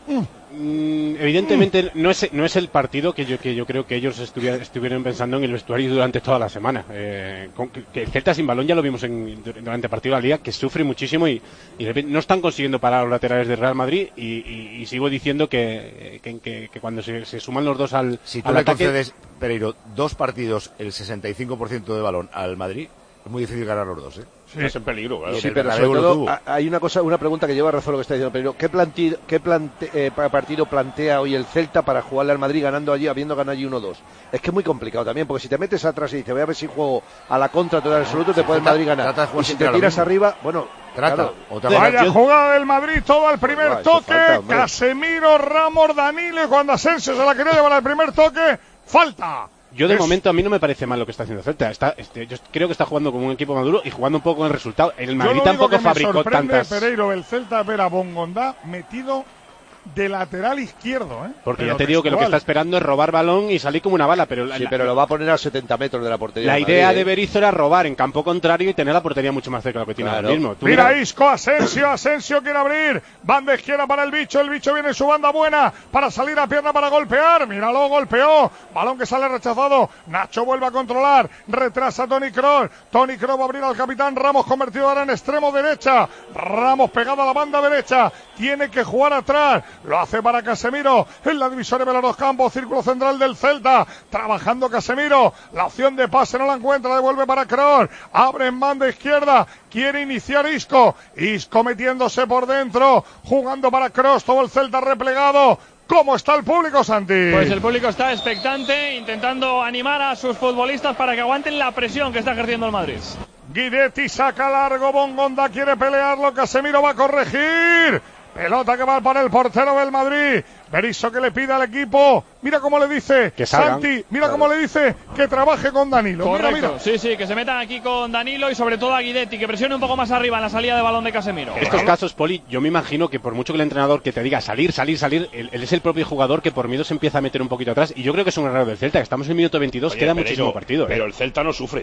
Evidentemente no es el partido que yo creo que ellos estuvieron pensando en el vestuario durante toda la semana. Que el Celta sin balón ya lo vimos durante el partido de la Liga, que sufre muchísimo y no están consiguiendo parar a los laterales del Real Madrid y sigo diciendo que cuando se suman los dos al si tú al le ataque, concedes, Pereiro, 2 partidos, el 65% de balón al Madrid, es muy difícil ganar los dos, ¿eh? Sí. Es en peligro, claro. Sí, pero sobre todo hay una pregunta que lleva razón lo que está diciendo Pereiro. ¿Qué partido plantea hoy el Celta para jugarle al Madrid ganando allí, habiendo ganado allí 1-2? Es que es muy complicado también, porque si te metes atrás y dices, voy a ver si juego a la contra total absoluto, te puede el Madrid ganar. Y si te tiras arriba, bueno, claro. Vaya jugada del Madrid, todo al primer toque. Casemiro, Ramos, Danilo, y cuando Asensio se la quería llevar al primer toque, falta. Yo de momento a mí no me parece mal lo que está haciendo Celta. Yo creo que está jugando como un equipo maduro y jugando un poco en el resultado. El Madrid tampoco fabricó tantas. Pereiro del Celta ver a Bongondá metido de lateral izquierdo, ¿eh? Porque ya te digo que lo que está esperando es robar balón y salir como una bala, pero pero lo va a poner a 70 metros de la portería. La idea de Berizzo era robar en campo contrario y tener la portería mucho más cerca de lo que tiene ahora mismo. Mira Isco, Asensio quiere abrir, banda izquierda para el bicho viene en su banda buena para salir a pierna para golpear, míralo, golpeó, balón que sale rechazado, Nacho vuelve a controlar, retrasa Toni Kroos va a abrir al capitán Ramos, convertido ahora en extremo derecha, Ramos pegado a la banda derecha, tiene que jugar atrás, lo hace para Casemiro, en la divisoria de los dos campos, círculo central del Celta, trabajando Casemiro, la opción de pase no la encuentra, devuelve para Kroos, abre en banda izquierda, quiere iniciar Isco metiéndose por dentro, jugando para Kroos, todo el Celta replegado. ¿Cómo está el público, Santi? Pues el público está expectante, intentando animar a sus futbolistas para que aguanten la presión que está ejerciendo el Madrid. Guidetti saca largo, Bongonda quiere pelearlo, Casemiro va a corregir. Pelota que va para el portero del Madrid. Berizzo que le pide al equipo. Mira cómo le dice que salgan. Santi. Mira cómo le dice que trabaje con Danilo. Correcto. Mira. Sí, que se metan aquí con Danilo y sobre todo a Guidetti, que presione un poco más arriba en la salida de balón de Casemiro. En estos casos, Poli, yo me imagino que por mucho que el entrenador que te diga salir, él es el propio jugador que por miedo se empieza a meter un poquito atrás. Y yo creo que es un error del Celta. Estamos en el minuto 22, queda muchísimo partido. Pero el Celta no sufre.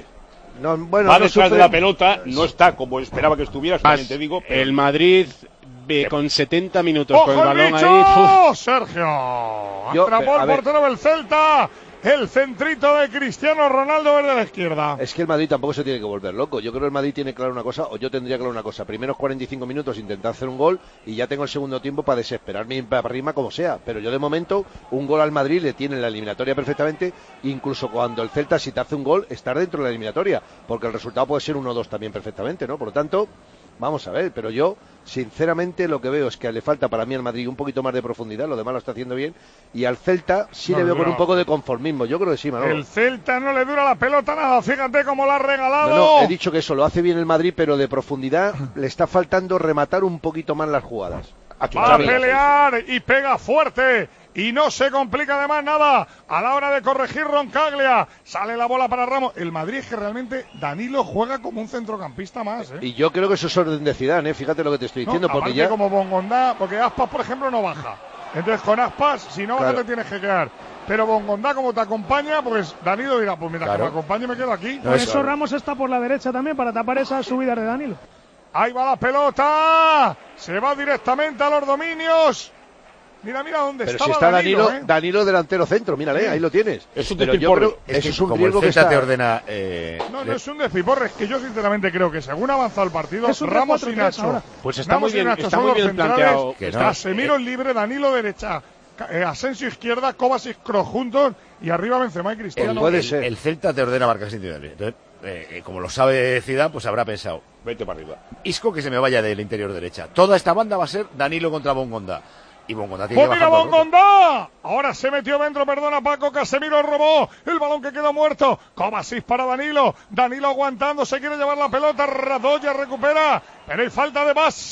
Va detrás de la pelota, no está como esperaba que estuviera, solamente digo. Pero el Madrid con 70 minutos ¡ojo con el balón bicho! ahí. Sergio. Atrapó el portero del Celta. El centrito de Cristiano Ronaldo desde la izquierda. Es que el Madrid tampoco se tiene que volver loco. Yo creo que el Madrid tiene claro una cosa, o yo tendría claro una cosa. Primeros 45 minutos intentar hacer un gol y ya tengo el segundo tiempo para desesperarme para arriba como sea. Pero yo de momento, un gol al Madrid le tiene en la eliminatoria perfectamente. Incluso cuando el Celta, si te hace un gol, estar dentro de la eliminatoria. Porque el resultado puede ser 1-2 también perfectamente, ¿no? Por lo tanto, vamos a ver. Pero yo, sinceramente, lo que veo es que le falta para mí al Madrid un poquito más de profundidad. Lo demás lo está haciendo bien. Y al Celta sí le veo con un poco de conformismo. Yo creo que sí, Manolo. El Celta no le dura la pelota nada. Fíjate cómo la ha regalado. No, he dicho que eso lo hace bien el Madrid, pero de profundidad le está faltando rematar un poquito más las jugadas. Va a pelear y pega fuerte. Y no se complica además nada a la hora de corregir Roncaglia. Sale la bola para Ramos. El Madrid es que realmente Danilo juega como un centrocampista más, ¿eh? Y yo creo que eso es orden de Zidane, ¿eh? Fíjate lo que te estoy diciendo. Porque ya como Bongondá, porque Aspas, por ejemplo, no baja. Entonces con Aspas, si no, no te tienes que quedar. Pero Bongondá, como te acompaña, pues Danilo dirá, pues mira, que me acompañe me quedo aquí. Por eso Ramos está por la derecha también, para tapar esa subida de Danilo. Ahí va la pelota. Se va directamente a los dominios. Mira dónde pero estaba si está Danilo, Danilo delantero centro, mírale, ahí lo tienes. Es un despiporre. Eso es un riesgo que te ordena. No es un despiporre, es que yo sinceramente creo que según ha avanzado el partido, Ramos y Nacho. Pues está muy bien planteado. Casemiro libre, Danilo derecha, Asensio izquierda, Kovacic, Kroos juntos y arriba Benzema y Cristiano. Puede ser. El Celta te ordena marcas individuales. Entonces, como lo sabe Zidane, pues habrá pensado. Vete para arriba. Isco que se me vaya del interior derecha. Toda esta banda va a ser Danilo contra Bongonda. Y Bongonda tiene que bajar. ¡Mira Bongonda! Ahora se metió dentro, perdona Paco, Casemiro robó el balón que quedó muerto. Kovacic para Danilo. Danilo aguantando, se quiere llevar la pelota. Radoya recupera, pero hay falta de Bas.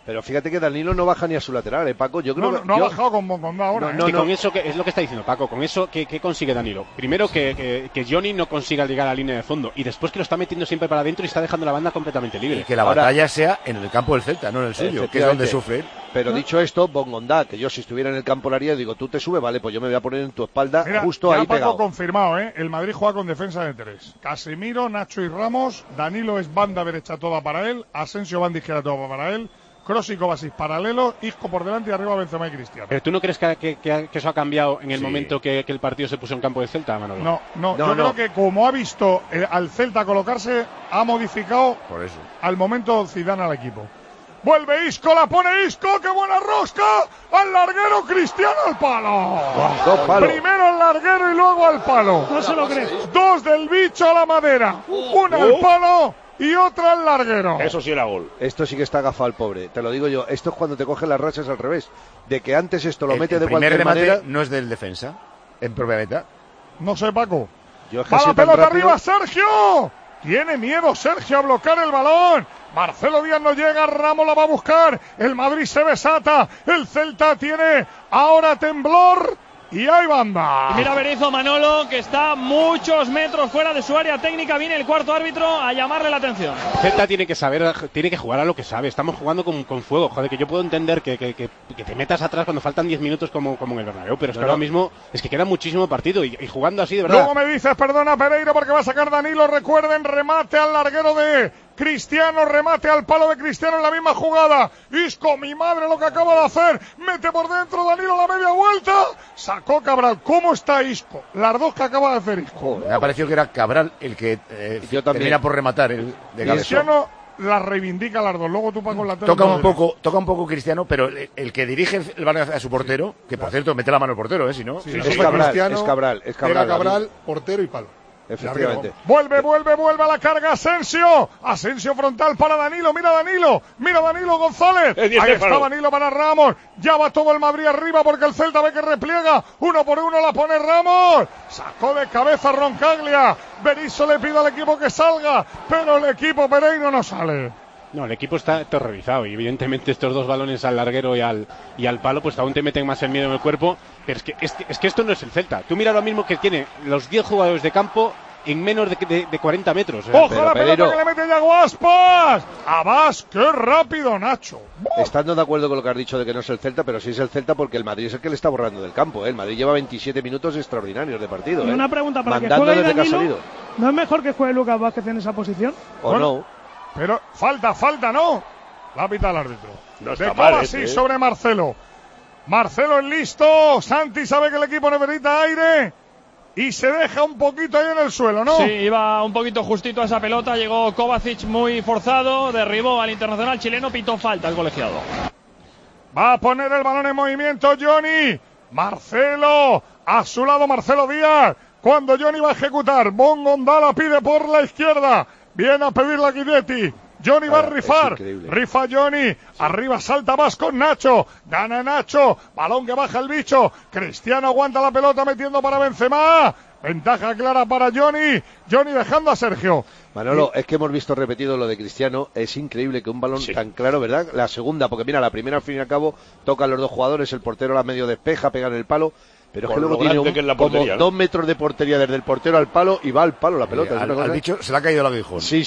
Pero fíjate que Danilo no baja ni a su lateral, Paco. Yo creo no ha bajado con Bongonda ahora. Con eso, es lo que está diciendo Paco, con eso, ¿qué consigue Danilo? Primero, que Johnny no consiga llegar a la línea de fondo, y después que lo está metiendo siempre para adentro y está dejando la banda completamente libre. Y que la batalla sea en el campo del Celta, no en el suyo, que es donde sufre él. Pero dicho esto, Bongonda, que yo si estuviera en el campo lo haría, digo, tú te subes, vale, pues yo me voy a poner en tu espalda. Mira, justo ahí Paco pegado. Confirmado, el Madrid juega con defensa de 3. Casemiro, Nacho y Ramos. Danilo es banda derecha toda para él. Asensio banda izquierda toda para él. Kroos y Kovacic paralelo, Isco por delante y arriba Benzema y Cristiano. ¿Pero tú no crees que eso ha cambiado en el momento que el partido se puso en campo de Celta, Manolo? No, yo creo que como ha visto al Celta colocarse, ha modificado por eso al momento Zidane al equipo. Vuelve Isco, la pone Isco, ¡qué buena rosca! Al larguero, Cristiano al palo. Primero al larguero y luego al palo. No se lo cree. 2 del bicho a la madera. Una al palo y otra al larguero. Eso sí era gol. Esto sí que está agafado el pobre, te lo digo yo. Esto es cuando te cogen las rachas al revés. De que antes esto lo mete de cualquier manera. No es del defensa, en propia meta. No sé, Paco. Va la pelota arriba, Sergio. Tiene miedo Sergio a bloquear el balón. Marcelo Díaz no llega, Ramos la va a buscar. El Madrid se desata. El Celta tiene ahora temblor. Y hay banda. Y mira Berizzo, Manolo, que está muchos metros fuera de su área técnica. Viene el cuarto árbitro a llamarle la atención. Celta tiene que saber, tiene que jugar a lo que sabe. Estamos jugando con fuego. Joder, que yo puedo entender que te metas atrás cuando faltan 10 minutos como en el Bernabéu. Pero es que ahora mismo es que queda muchísimo partido y jugando así de verdad. Luego me dices, perdona Pereiro, porque va a sacar Danilo. Recuerden, remate al larguero de Cristiano, remate al palo de Cristiano en la misma jugada. Isco, mi madre, lo que acaba de hacer. Mete por dentro Danilo la media vuelta. Sacó Cabral. ¿Cómo está Isco? Las dos que acaba de hacer Isco. Me ha parecido que era Cabral el que termina por rematar el de Cristiano las reivindica las dos. Luego tú Paco la toca un poco Cristiano, pero el que dirige el balón a su portero, que por cierto mete la mano el portero, si no. Sí, es Cabral. Era Cabral, portero y palo. Efectivamente. Vuelve a la carga Asensio frontal para Danilo, mira Danilo González. Ahí está Danilo para Ramos. Ya va todo el Madrid arriba porque el Celta ve que repliega. 1 por 1 la pone Ramos. Sacó de cabeza Roncaglia. Berizzo le pide al equipo que salga, pero el equipo Pereiro no sale. No, el equipo está aterrorizado y evidentemente estos dos balones al larguero y al palo pues aún te meten más el miedo en el cuerpo, pero es que esto no es el Celta. Tú mira lo mismo que tiene los 10 jugadores de campo en menos de 40 metros. ¡Ojo la pelota que le mete Yago Aspas! ¡Abas! ¡Qué rápido, Nacho! Estando de acuerdo con lo que has dicho de que no es el Celta, pero sí es el Celta porque el Madrid es el que le está borrando del campo. El Madrid lleva 27 minutos extraordinarios de partido. Y una pregunta para mandando que juegue desde Danilo, que ha salido. ¿no es mejor que juegue Lucas Vázquez en esa posición? No. Pero falta, ¿no? La pita el árbitro. No está mal, sobre Marcelo. Marcelo es listo. Santi sabe que el equipo necesita aire. Y se deja un poquito ahí en el suelo, ¿no? Sí, iba un poquito justito a esa pelota. Llegó Kovacic muy forzado. Derribó al internacional chileno. Pitó falta el colegiado. Va a poner el balón en movimiento Johnny. Marcelo. A su lado Marcelo Díaz. Cuando Johnny va a ejecutar. Bongonda la pide por la izquierda. Viene a pedirle a Guidetti. Johnny va a rifar. Rifa Johnny. Arriba salta más con Nacho. Gana Nacho. Balón que baja el bicho. Cristiano aguanta la pelota metiendo para Benzema. Ventaja clara para Johnny. Johnny dejando a Sergio. Manolo, es que hemos visto repetido lo de Cristiano. Es increíble que un balón tan claro, ¿verdad? La segunda, porque mira, la primera al fin y al cabo tocan los dos jugadores. El portero la medio despeja, pega en el palo. Pero es que luego tiene como 2 metros de portería desde el portero al palo y va al palo la pelota. Al bicho se le ha caído el aguijón. Sí.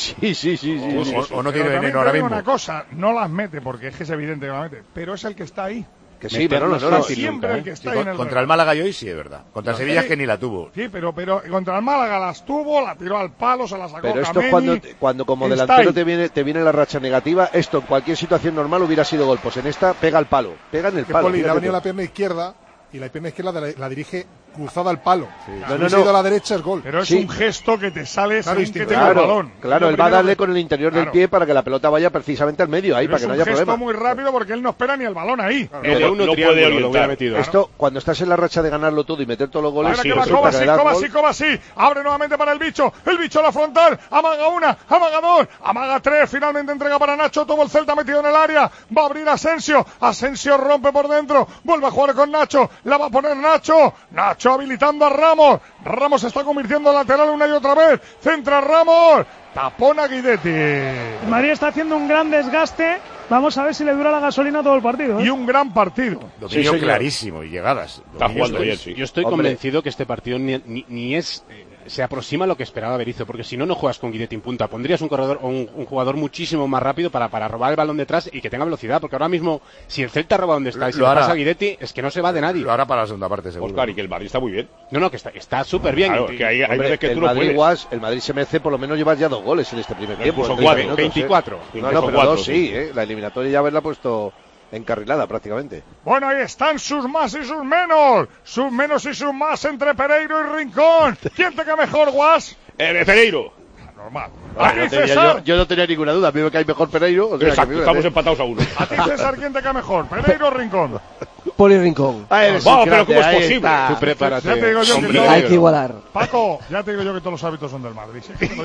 O no tiene veneno ahora mismo. Una cosa, no las mete porque es que es evidente que la mete, pero es el que está ahí. Que sí, pero no. Siempre el que está ahí en el contra el Málaga y hoy sí es verdad. Contra el Sevilla es que ni la tuvo. Sí, pero contra el Málaga las tuvo, la tiró al palo, se la sacó. Pero esto es cuando como delantero te viene la racha negativa. Esto en cualquier situación normal hubiera sido gol. Pues en esta pega al palo, pega en el palo. Poli, le ha venido la pierna izquierda y la pierna izquierda la dirige cruzada al palo. Sí. Si ido a la derecha es gol. Pero es un gesto que te sale sin que tenga el balón. Claro, él va a darle con el interior del pie para que la pelota vaya precisamente al medio, ahí, pero para que no haya problema. Es un gesto muy rápido porque él no espera ni el balón ahí. No puede orientar. Esto, cuando estás en la racha de ganarlo todo y meter todos los goles... Kovacic, abre nuevamente para el bicho a la frontal, amaga una, amaga dos, amaga tres, finalmente entrega para Nacho, todo el Celta metido en el área, va a abrir Asensio rompe por dentro, vuelve a jugar con Nacho, la va a poner Nacho habilitando a Ramos se está convirtiendo en lateral una y otra vez. Centra Ramos. Tapona Guidetti. El Madrid está haciendo un gran desgaste Vamos a ver si le dura la gasolina todo el partido. Y un gran partido. Dominio clarísimo y llegadas. Está jugando bien, sí. Yo estoy convencido que este partido ni es... se aproxima a lo que esperaba Berizzo, porque si no, no juegas con Guidetti en punta. Pondrías un corredor o un jugador muchísimo más rápido para robar el balón detrás y que tenga velocidad, porque ahora mismo, si el Celta roba donde está y si lo pasa a Guidetti, es que no se va de nadie. Lo hará para la segunda parte, seguro. Oscar, y que el Madrid está muy bien. No, que está súper bien. Claro, que hay veces que el tú no Madrid puedes. el Madrid se merece por lo menos llevar ya 2 goles en este primer tiempo. Son 24. No, pero 2 sí, la eliminatoria ya haberla puesto encarrilada prácticamente. Bueno, ahí están sus más y sus menos. Sus menos y sus más entre Pereiro y Rincón. ¿Quién te cae mejor, Guas? Pereiro. Normal. Yo no tenía ninguna duda. A mí me cae mejor Pereiro. O sea, exacto, estamos empatados a 1. A ti, César, ¿quién te cae mejor? ¿Pereiro o Rincón? Poli Rincón. Vamos, pero ¿cómo es posible? Tú prepárate. Ya te digo yo que Hay que igualar. Paco, ya te digo yo que todos los hábitos son del Madrid.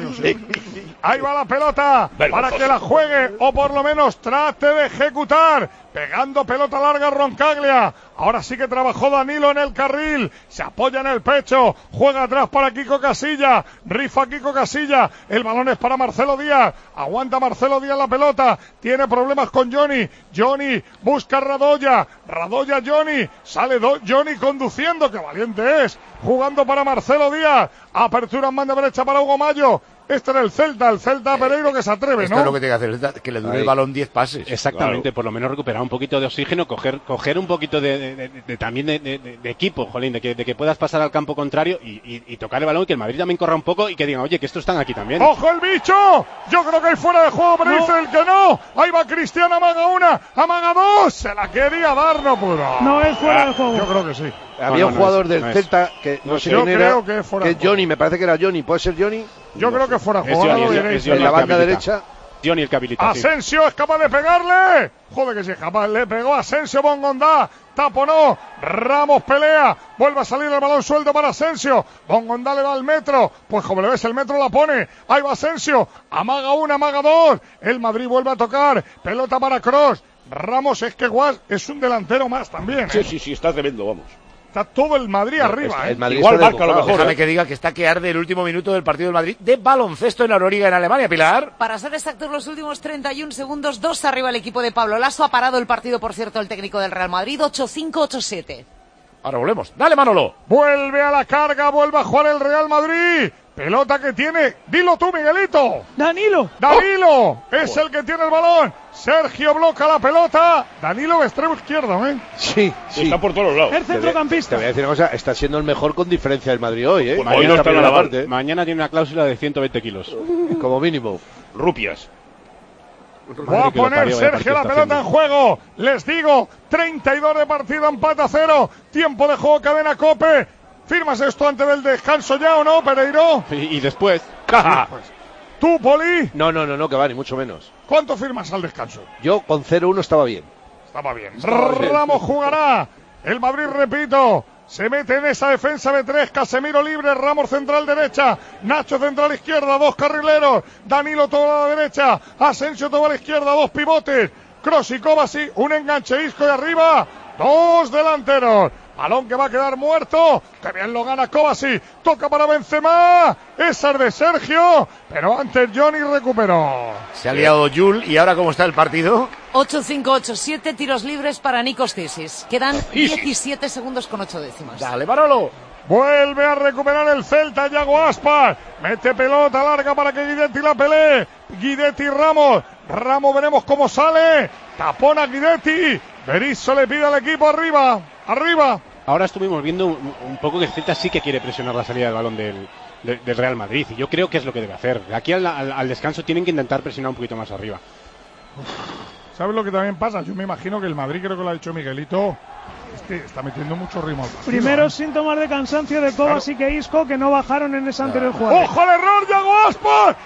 Ahí va la pelota para que la juegue o por lo menos trate de ejecutar. Pegando pelota larga Roncaglia. Ahora sí que trabajó Danilo en el carril. Se apoya en el pecho. Juega atrás para Kiko Casilla. Rifa Kiko Casilla. El balón es para Marcelo Díaz. Aguanta Marcelo Díaz la pelota. Tiene problemas con Johnny. Johnny busca a Radoya. Radoya Johnny. Sale Johnny conduciendo. ¡Qué valiente es! Jugando para Marcelo Díaz. Apertura en mano derecha para Hugo Mayo. Este era el Celta Pereiro que se atreve, esto ¿no? es lo que tiene que hacer el Celta, que le dure el balón 10 pases. Exactamente, claro. Por lo menos recuperar un poquito de oxígeno, coger un poquito también de equipo, jolín, de que puedas pasar al campo contrario y tocar el balón y que el Madrid también corra un poco y que digan, oye, que estos están aquí también. ¡Ojo el bicho! Yo creo que hay fuera de juego, pero dice el que no. Ahí va Cristiano, amaga una, amaga dos. Se la quería dar, no pudo. No es fuera de juego. Yo creo que sí. Había un jugador del Celta que no sé quién era, que es Johnny, me parece que era Johnny. ¿Puede ser Johnny? Yo creo que fuera de juego. En la banda derecha. Johnny el que habilita. Asensio es capaz de pegarle. Joder que sí es capaz. Le pegó Asensio, Bongondá. Taponó. Ramos pelea. Vuelve a salir el balón suelto para Asensio. Bongondá le da el metro. Pues como le ves, el metro la pone. Ahí va Asensio. Amaga una, amaga dos. El Madrid vuelve a tocar. Pelota para Kroos. Ramos es que Guas es un delantero más también. Sí, está tremendo, vamos. Está todo el Madrid arriba. El Madrid igual marca a lo mejor. Déjame que diga que está que arde el último minuto del partido del Madrid de baloncesto en la Euroliga en Alemania, Pilar. Para ser exactos, los últimos 31 segundos, 2 arriba el equipo de Pablo Lasso. Ha parado el partido, por cierto, el técnico del Real Madrid, 8-5, 8-7. Ahora volvemos. Dale, Manolo. Vuelve a la carga, vuelve a jugar el Real Madrid. Pelota que tiene, dilo tú, Miguelito. Danilo. Es el que tiene el balón. Sergio bloca la pelota. Danilo, extremo izquierdo, ¿eh? Sí. Está por todos lados. El centrocampista. Te voy a decir una cosa, está siendo el mejor con diferencia del Madrid hoy, ¿eh? Hoy no está en la parte. Mañana tiene una cláusula de 120 kilos. Como mínimo. Rupias. Va a poner Sergio la pelota en juego. Les digo, 32 de partido, empate a 0. Tiempo de juego, cadena COPE. ¿Firmas esto antes del descanso ya o no, Pereiro? Y después. ¿Tú, Poli? No, que va, ni mucho menos. ¿Cuánto firmas al descanso? Yo con 0-1 estaba bien. Estaba bien. Ramos jugará. El Madrid, repito, se mete en esa defensa de 3. Casemiro libre, Ramos central derecha, Nacho central izquierda, 2 carrileros, Danilo todo a la derecha, Asensio todo a la izquierda, 2 pivotes, Kroos y Kovacic, un enganche Isco de arriba, 2 delanteros. Balón que va a quedar muerto. Que bien lo gana Kovacic. Toca para Benzema. Esa es de Sergio. Pero antes Johnny recuperó. Se ha liado Jul. ¿Y ahora cómo está el partido? 8-5, 8-7, tiros libres para Nikos Zisis. Quedan 17 segundos con 8 décimas. Dale, Manolo. Vuelve a recuperar el Celta, Yago Aspas. Mete pelota larga para que Guidetti la pelee. Guidetti y Ramos. Ramos veremos cómo sale. Tapona Guidetti. Berizzo le pide al equipo arriba. Ahora estuvimos viendo un poco que el Celta sí que quiere presionar la salida del balón del Real Madrid. Y yo creo que es lo que debe hacer. De aquí al descanso tienen que intentar presionar un poquito más arriba. ¿Sabes lo que también pasa? Yo me imagino que el Madrid, creo que lo ha dicho Miguelito, está metiendo mucho ritmo al partido. Primeros síntomas de cansancio de Kovacic e Isco que no bajaron en esa anterior jugada. ¡Ojo al error! ¡Yago Aspas!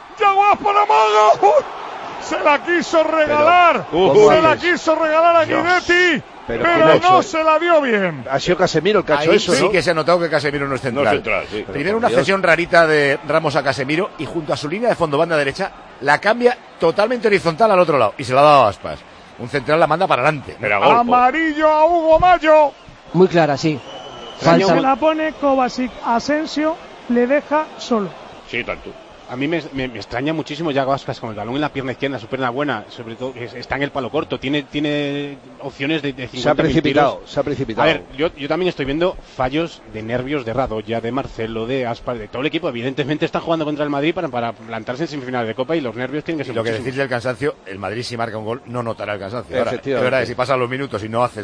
¡Amaga! Se la quiso regalar. Quiso regalar a Guidetti. Pero no se la dio bien. Ha sido Casemiro el que ha hecho eso, sí ¿no? que se ha notado que Casemiro no es central. Sí. Primero una cesión rarita de Ramos a Casemiro y junto a su línea de fondo banda derecha la cambia totalmente horizontal al otro lado y se la ha dado a Aspas. Un central la manda para adelante. Amarillo a Hugo Mayo. Muy clara, sí. Se la pone Kovacic, Asensio le deja solo. Sí, tanto. A mí me extraña muchísimo Yago Aspas con el balón en la pierna izquierda, su pierna buena, sobre todo que está en el palo corto, tiene opciones de 50 se ha precipitado. A ver, yo también estoy viendo fallos de nervios de Radoya, de Marcelo, de Aspas, de todo el equipo. Evidentemente está jugando contra el Madrid para plantarse en semifinales de Copa y los nervios tienen que ser lo que muchísimos. decís del cansancio, el Madrid si marca un gol no notará el cansancio. Ahora, Efectivamente. de verdad, si pasan los minutos y no haces.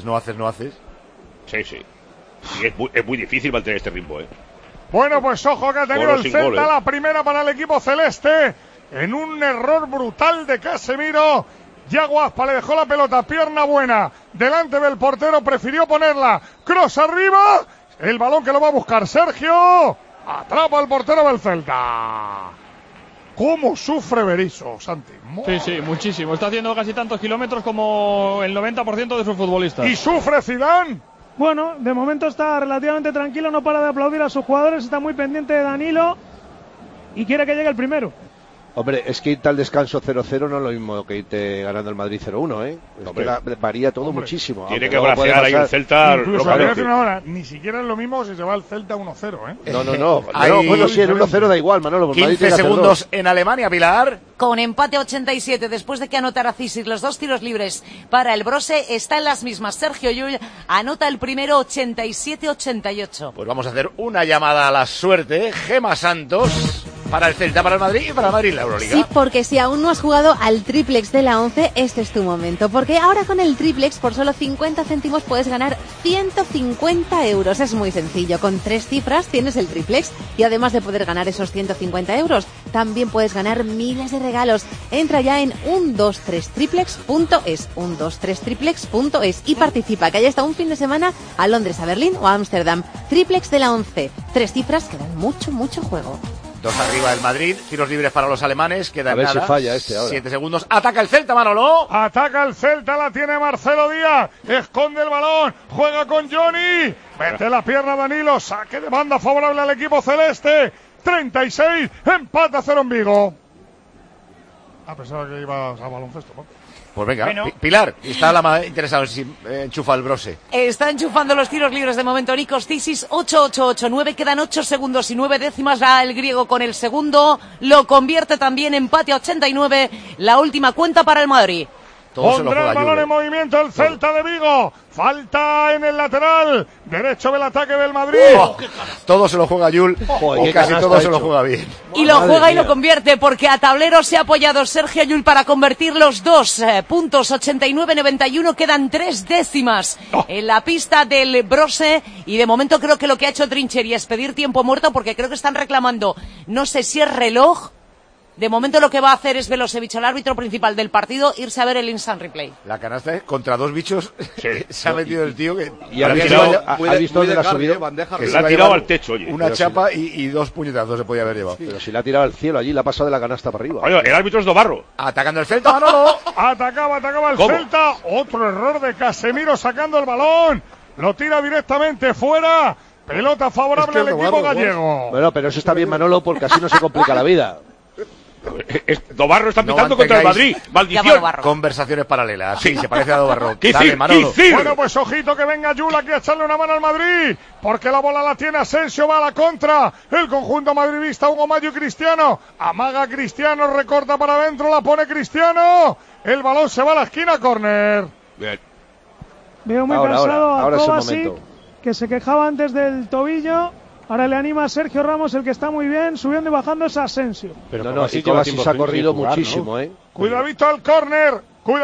Sí. Y es muy difícil mantener este ritmo, Bueno, pues ojo que ha tenido el Celta la primera para el equipo celeste en un error brutal de Casemiro. Yago Aspas le dejó la pelota, pierna buena, delante del portero, prefirió ponerla. Cross arriba, el balón que lo va a buscar Sergio. Atrapa al portero del Celta. ¿Cómo sufre Berizzo, Santi? Sí, muchísimo. Está haciendo casi tantos kilómetros como el 90% de sus futbolistas. ¿Y sufre Zidane? Bueno, de momento está relativamente tranquilo, no para de aplaudir a sus jugadores, está muy pendiente de Danilo y quiere que llegue el primero. Hombre, es que irte al descanso 0-0 no es lo mismo que irte ganando el Madrid 0-1, ¿eh? Es que varía todo muchísimo. Tiene que bracear ahí el Celta. Incluso a decir una hora, ni siquiera es lo mismo si se va el Celta 1-0, ¿eh? No. Bueno, sí, el 1-0 da igual, Manolo. 15 segundos en Alemania, Pilar. Con empate 87, después de que anotara Cisir los 2 tiros libres para el Brose, está en las mismas. Sergio Llull anota el primero 87-88. Pues vamos a hacer una llamada a la suerte. Gema Santos para el Celta, para el Madrid y para el Madrid la Euroliga. Sí, porque si aún no has jugado al triplex de la 11, este es tu momento. Porque ahora con el triplex, por solo 50 céntimos, puedes ganar 150 euros. Es muy sencillo. Con 3 cifras tienes el triplex. Y además de poder ganar esos 150 euros, también puedes ganar miles de regalos. Entra ya en 123triplex.es, 123triplex.es y participa, que hay hasta un fin de semana a Londres, a Berlín o a Ámsterdam. Triplex de la 11. 3 cifras que dan mucho juego. 2 arriba del Madrid, tiros libres para los alemanes, queda a ver nada. si falla este ahora. 7 segundos, ataca el Celta, Manolo. Ataca el Celta, la tiene Marcelo Díaz, esconde el balón, juega con Johnny, mete la pierna Danilo, saque de banda favorable al equipo celeste, 36, empate a 0 en Vigo. Pensaba que ibas a baloncesto, ¿no? Pues venga, Bueno. Pilar, está la interesado en si enchufa el Brose. Está enchufando los tiros libres de momento Nikos Tisis, 8-8-8-9, quedan 8 segundos y 9 décimas, va el griego con el segundo, lo convierte también, empate a 89, la última cuenta para el Madrid. Pondrá el balón en movimiento el Celta de Vigo. Falta en el lateral derecho del ataque del Madrid. Todo se lo juega Yul, y casi todo se lo juega bien. Y lo juega y lo convierte, porque a tablero se ha apoyado Sergio Llull para convertir los 2 puntos, 89-91, quedan 3 décimas en la pista del Brose, y de momento creo que lo que ha hecho Trincheri es pedir tiempo muerto, porque creo que están reclamando, no sé si es reloj. De momento lo que va a hacer es Velosevic, el árbitro principal del partido, irse a ver el instant replay. La canasta contra 2 bichos se ha metido el tío que... Y ha visto dónde la ha subido. Que se la ha tirado al techo, oye. Una chapa y 2 puñetazos se podía haber llevado. Pero si la ha tirado al cielo allí, la ha pasado de la canasta para arriba. Oye, el árbitro es Dobarro. Atacando el Celta, Manolo. Atacaba el Celta. Otro error de Casemiro sacando el balón. Lo tira directamente fuera. Pelota favorable al equipo gallego. Bueno, pero eso está bien, Manolo, porque así no se complica la vida. Dobarro está pitando contra el Madrid. Maldición. Conversaciones paralelas. Sí, se parece a Dobarro. Dale, Manolo. Bueno, pues ojito que venga Yul aquí a echarle una mano al Madrid. Porque la bola la tiene Asensio, va a la contra. El conjunto madridista, Hugo Mayo y Cristiano. Amaga Cristiano, recorta para adentro, la pone Cristiano. El balón se va a la esquina, córner. Bien. Veo muy cansado a Kovacic, que se quejaba antes del tobillo. Ahora le anima a Sergio Ramos, el que está muy bien, subiendo y bajando es Asensio. Pero no, sí, Kovacic se ha corrido muchísimo, ¿no? Cuidadito al córner,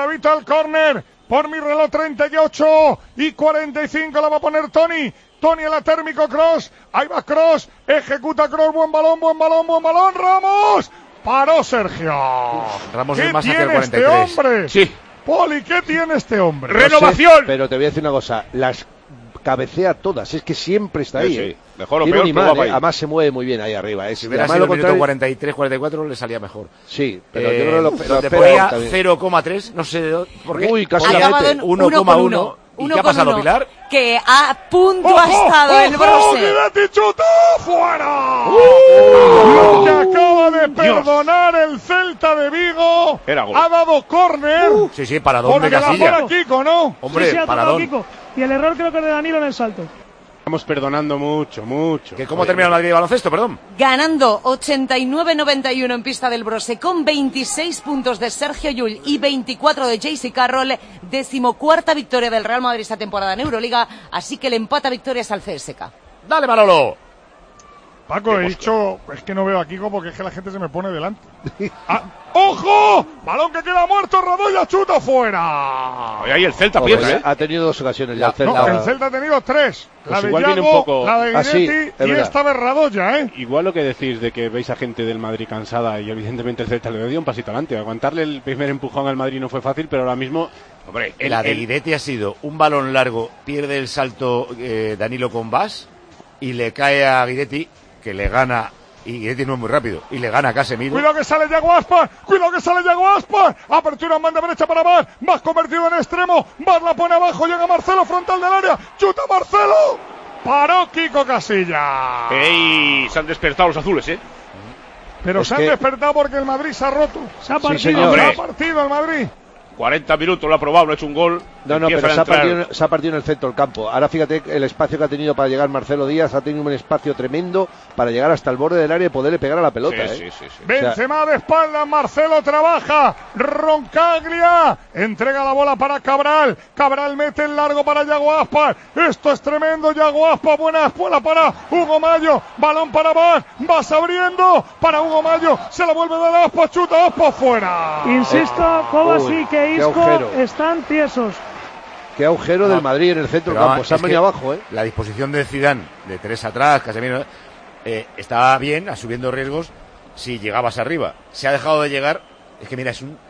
por mi reloj 38 y 45 la va a poner Tony el atérmico Cross, ahí va Cross, ejecuta Cross, buen balón, Ramos, paró Sergio. Ramos es más hacia el 43. Este hombre? Sí. Poli, ¿qué tiene este hombre? ¡Renovación! No sé, pero te voy a decir una cosa, las cabecea todas, es que siempre está ahí. Sí. Mejor o tiene peor, un imán, pero va ahí. Además se mueve muy bien ahí arriba. Si hubiera sido el minuto 43-44 le salía mejor. Sí, pero yo creo que donde ponía 0,3, no sé por qué. Uy, casi la mete. 1,1. ¿Y qué ha pasado, Pilar? Que a punto ha estado el Brose. ¡Guidetti chutó fuera! Lo que acaba de perdonar el Celta de Vigo. Era gol. Ha dado córner. Sí, paradón de Porque la Casilla. fuera Kiko, ¿no? Hombre, sí, paradón. Kiko. Y el error creo que es de Danilo en el salto. Estamos perdonando mucho. ¿Cómo termina el Madrid de baloncesto, perdón? Ganando 89-91 en pista del Brose, con 26 puntos de Sergio Llull y 24 de JC Carroll, 14ª victoria del Real Madrid esta temporada en Euroliga, así que le empata victorias al CSK. ¡Dale, Manolo! Paco, he dicho, es que no veo a Kiko porque es que la gente se me pone delante. ¡Ojo! Balón que queda muerto, Radoya chuta fuera. Ahí el Celta pierde, Ha tenido 2 ocasiones ya el Celta. No, el Celta ha tenido 3. Pues La de igual Yago, viene un poco... la de Guidetti y esta de Radoya, Igual lo que decís de que veis a gente del Madrid cansada y evidentemente el Celta le dio un pasito adelante. Aguantarle el primer empujón al Madrid no fue fácil, pero ahora mismo... Hombre, la de Guidetti ha sido un balón largo, pierde el salto Danilo con Bas y le cae a Guidetti, que le gana... Y Guidetti no es muy rápido. Y le gana a Casemiro. Cuidado que sale Yago Aspas. Apertura en banda derecha para Bas. Bas convertido en extremo. Bas la pone abajo. Llega Marcelo frontal del área. Chuta Marcelo. Paró Kiko Casilla. ¡Ey! Se han despertado los azules, Pero se han despertado porque el Madrid se ha roto. Se ha partido. Sí, se ha partido el Madrid. 40 minutos lo ha probado, no ha hecho un gol. No, pero se ha partido en el centro del campo. Ahora fíjate el espacio que ha tenido para llegar Marcelo Díaz, ha tenido un espacio tremendo para llegar hasta el borde del área y poderle pegar a la pelota. Sí. Benzema de espaldas, Marcelo trabaja, Roncaglia entrega la bola para Cabral, Cabral mete el largo para Yago Aspas, esto es tremendo, Yago Aspas, buena espuela para Hugo Mayo, balón para Vas abriendo para Hugo Mayo, se la vuelve a dar Aspas, chuta Aspas fuera. Insisto, Kovacic e Isco están tiesos. Qué agujero del Madrid en el centro del campo. Se han venido abajo, La disposición de Zidane, de 3 atrás, Casemiro, estaba bien, asumiendo riesgos, si llegabas arriba. Se ha dejado de llegar, es que mira, es un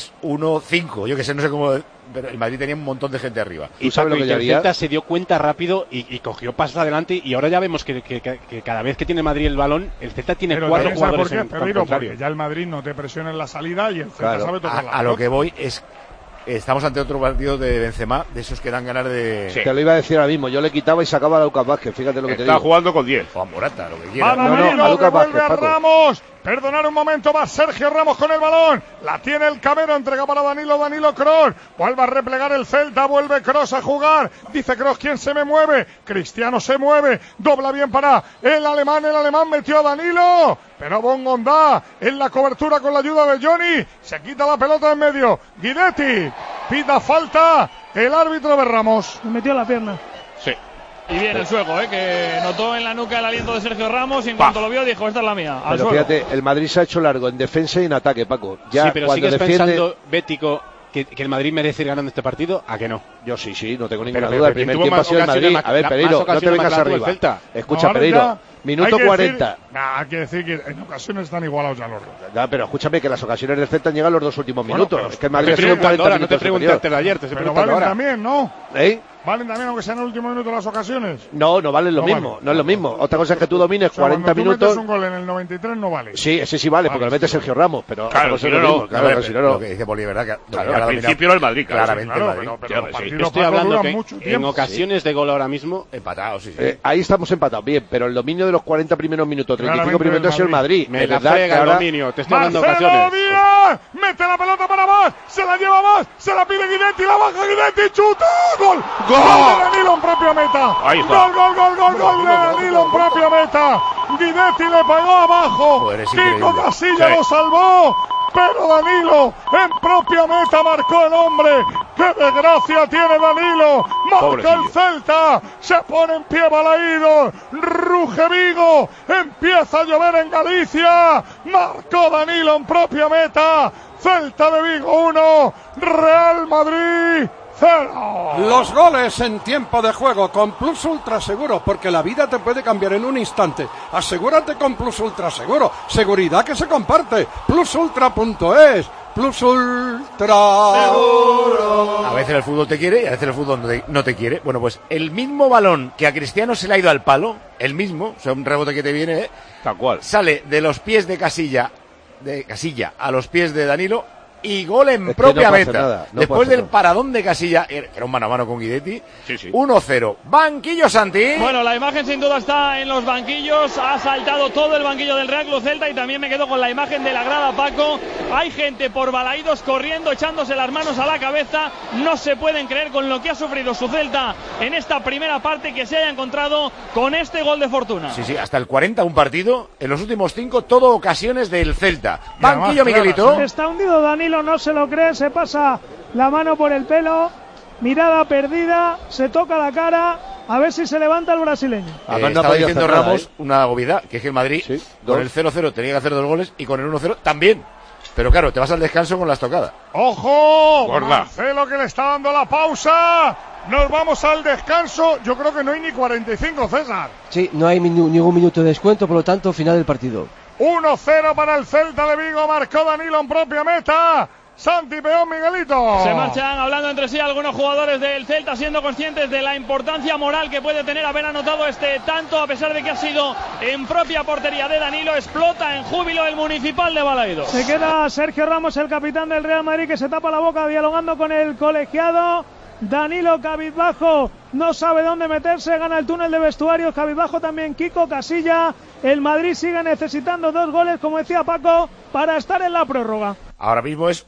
3-1-5, yo que sé, no sé cómo, pero el Madrid tenía un montón de gente arriba. Y el Celta se dio cuenta rápido y cogió pasos adelante, y ahora ya vemos que cada vez que tiene Madrid el balón, el Celta tiene 4 jugadores en campo contrario. Porque ya el Madrid no te presiona en la salida y el Celta sabe tocar la pelota. A lo que voy es... Estamos ante otro partido de Benzema, de esos que dan ganas de... Sí. Te lo iba a decir ahora mismo, yo le quitaba y sacaba a Lucas Vázquez, fíjate lo que te digo. Está jugando con 10. O a Morata, lo que quiera. A Lucas Vázquez, a Ramos. Perdonar un momento, va Sergio Ramos con el balón. La tiene el Camero, entrega para Danilo Kroos. Vuelve a replegar el Celta, vuelve Kroos a jugar. Dice Kroos, ¿quién se me mueve? Cristiano se mueve, dobla bien para el alemán metió a Danilo. Pero Bongondá en la cobertura con la ayuda de Johnny. Se quita la pelota en medio. Guidetti pita falta. El árbitro de Ramos. Le metió la pierna. Sí. Y bien el sueco, que notó en la nuca el aliento de Sergio Ramos y en cuanto lo vio dijo, esta es la mía. Pero fíjate, el Madrid se ha hecho largo en defensa y en ataque, Paco. Ya sí, pero cuando sigues pensando, Bético, que el Madrid merece ir ganando este partido, ¿a que no? Yo sí, no tengo ninguna duda. El primer tiempo ha sido el Madrid. A ver, Pereiro, no te vengas arriba. Escucha, Pereiro, minuto 40. Hay que decir que en ocasiones están igualados ya los dos. Ya, pero escúchame que las ocasiones del Celta llegan los 2 últimos minutos. Es que el Madrid ha sido 40 minutos. No te pregunté antes de ayer, te estoy preguntando ahora. Valen también, ¿no? ¿Valen también aunque sean en el último minuto las ocasiones? No valen lo mismo, no es lo mismo. Otra cosa es que tú domines 40 minutos. Si metes un gol en el 93 no vale. Sí, ese sí vale, porque lo mete Sergio Ramos, pero claro, si no. Lo que dice Poli, ¿verdad? Al principio era el Madrid, claramente el Madrid. Yo estoy hablando que en ocasiones de gol ahora mismo empatados, ahí estamos empatados, bien, pero el dominio de los 40 primeros minutos, 35 primeros minutos ha sido el Madrid. Me la frega el dominio, te estoy hablando de ocasiones. Mete la pelota para Bas, se la lleva Bas, se la pide Guidetti, la baja Guidetti, chuta, gol de Danilo en propia meta. Gol de Danilo en propia meta. Guidetti le pegó abajo. Kiko Casilla lo salvó. Pero Danilo en propia meta marcó el hombre. ¡Qué desgracia tiene Danilo! Marca el Celta. Se pone en pie Balaído. Ruge Vigo. Empieza a llover en Galicia. Marcó Danilo en propia meta. Celta de Vigo 1. Real Madrid 0. Los goles en tiempo de juego con Plus Ultra Seguro, porque la vida te puede cambiar en un instante. Asegúrate con Plus Ultra Seguro. Seguridad que se comparte. Plusultra.es. Plus Ultra Seguro. A veces el fútbol te quiere y a veces el fútbol no te quiere. Bueno, pues el mismo balón que a Cristiano se le ha ido al palo, el mismo, o sea, un rebote que te viene, tal cual, sale de los pies de Casilla a los pies de Danilo y gol en Es que propia no puede meta. hacer nada, no Después puede del hacer paradón de Casilla, era un mano a mano con Guidetti. Sí, sí. 1-0. Banquillo, Santi. Bueno, la imagen sin duda está en los banquillos. Ha saltado todo el banquillo del Real Club Celta y también me quedo con la imagen de la grada, Paco. Hay gente por Balaídos corriendo, echándose las manos a la cabeza. No se pueden creer con lo que ha sufrido su Celta en esta primera parte, que se haya encontrado con este gol de fortuna. Sí, sí, hasta el 40 un partido. En los últimos 5, todo ocasiones del Celta. Banquillo, Miguelito. Está hundido Danilo, no se lo cree, se pasa la mano por el pelo, mirada perdida, se toca la cara, a ver si se levanta el brasileño. Estaba diciendo Ramos una obviedad, que es que el Madrid con el 0-0 tenía que hacer 2 goles y con el 1-0 también. Pero claro, te vas al descanso con la estocada. ¡Ojo! Gorda. Marcelo, que le está dando la pausa. Nos vamos al descanso. Yo creo que no hay ni 45, César. Sí, no hay ningún minuto de descuento, por lo tanto, final del partido. 1-0 para el Celta de Vigo. Marcó Danilo en propia meta. Santi, Peón, Miguelito. Se marchan hablando entre sí algunos jugadores del Celta, siendo conscientes de la importancia moral que puede tener haber anotado este tanto, a pesar de que ha sido en propia portería de Danilo. Explota en júbilo el Municipal de Balaídos. Se queda Sergio Ramos, el capitán del Real Madrid, que se tapa la boca dialogando con el colegiado. Danilo cabizbajo, no sabe dónde meterse, gana el túnel de vestuarios, cabizbajo también Kiko Casilla. El Madrid sigue necesitando 2 goles, como decía Paco, para estar en la prórroga. Ahora mismo es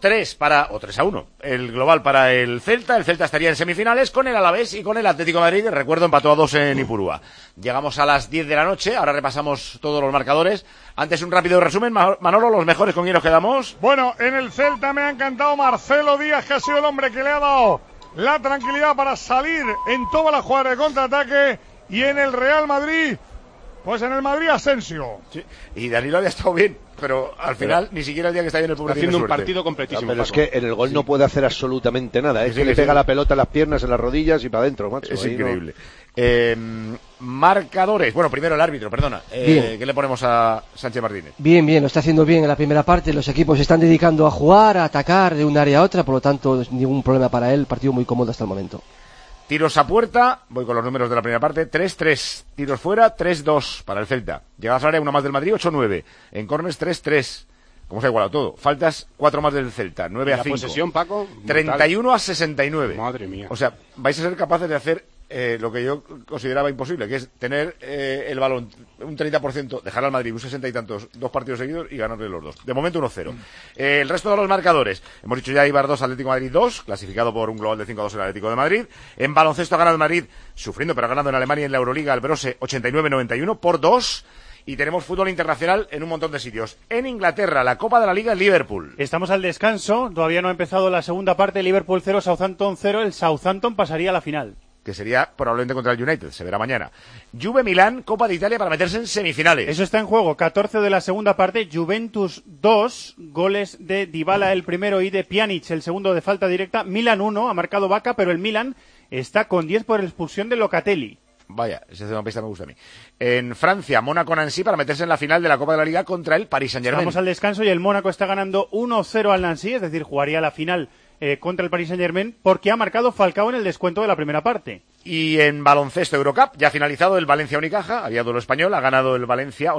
1-3 o 3-1 el global para el Celta. El Celta estaría en semifinales con el Alavés y con el Atlético de Madrid, que recuerdo empató a 2 en Ipurúa. Llegamos a las 10 de la noche, ahora repasamos todos los marcadores. Antes un rápido resumen, Manolo, los mejores, ¿con quién nos quedamos? Bueno, en el Celta me ha encantado Marcelo Díaz, que ha sido el hombre que le ha dado la tranquilidad para salir en toda la jugada de contraataque. Y en el Real Madrid, pues en el Madrid Asensio. Sí. Y Danilo había estado bien, pero al final ni siquiera el día que está bien el público haciendo tiene un suerte. partido completísimo. Pero es que en el gol no puede hacer absolutamente nada. Es que le pega la pelota en las piernas, en las rodillas y para adentro, macho. Es ahí increíble. Marcadores. Bueno, primero el árbitro, perdona. ¿Qué le ponemos a Sánchez Martínez? Bien, lo está haciendo bien en la primera parte. Los equipos se están dedicando a jugar, a atacar de un área a otra, por lo tanto, ningún problema para él. Partido muy cómodo hasta el momento. Tiros a puerta, voy con los números de la primera parte, 3-3. Tiros fuera, 3-2 para el Celta. Llegadas al área, una más del Madrid, 8-9. En corners, 3-3. ¿Cómo se ha igualado todo? Faltas, 4 más del Celta, 9-5. La posesión, Paco, 31-69. Madre mía. O sea, vais a ser capaces de hacer lo que yo consideraba imposible, que es tener el balón un 30%, dejar al Madrid un 60 y tantos, 2 partidos seguidos y ganarle los 2. De momento 1-0. El resto de los marcadores, hemos dicho ya Eibar 2, Atlético de Madrid 2, clasificado por un global de 5-2 el Atlético de Madrid. En baloncesto ha ganado el Madrid, sufriendo, pero ha ganado en Alemania y en la Euroliga el Brose 89-91 por 2. Y tenemos fútbol internacional en un montón de sitios. En Inglaterra, la Copa de la Liga, Liverpool. Estamos al descanso, todavía no ha empezado la segunda parte. Liverpool 0, Southampton 0. El Southampton pasaría a la final, que sería probablemente contra el United, se verá mañana. Juve Milán, Copa de Italia para meterse en semifinales. Eso está en juego, 14 de la segunda parte, Juventus 2, goles de Dybala el primero y de Pjanic el segundo de falta directa. Milan 1, ha marcado Vaca, pero el Milan está con 10 por expulsión de Locatelli. Vaya, ese centrocampista me gusta a mí. En Francia, Mónaco-Nancy para meterse en la final de la Copa de la Liga contra el Paris Saint-Germain. Vamos al descanso y el Mónaco está ganando 1-0 al Nancy, es decir, jugaría la final contra el Paris Saint-Germain porque ha marcado Falcao en el descuento de la primera parte. Y en baloncesto Eurocup, ya ha finalizado el Valencia-Unicaja, había duelo español, ha ganado el Valencia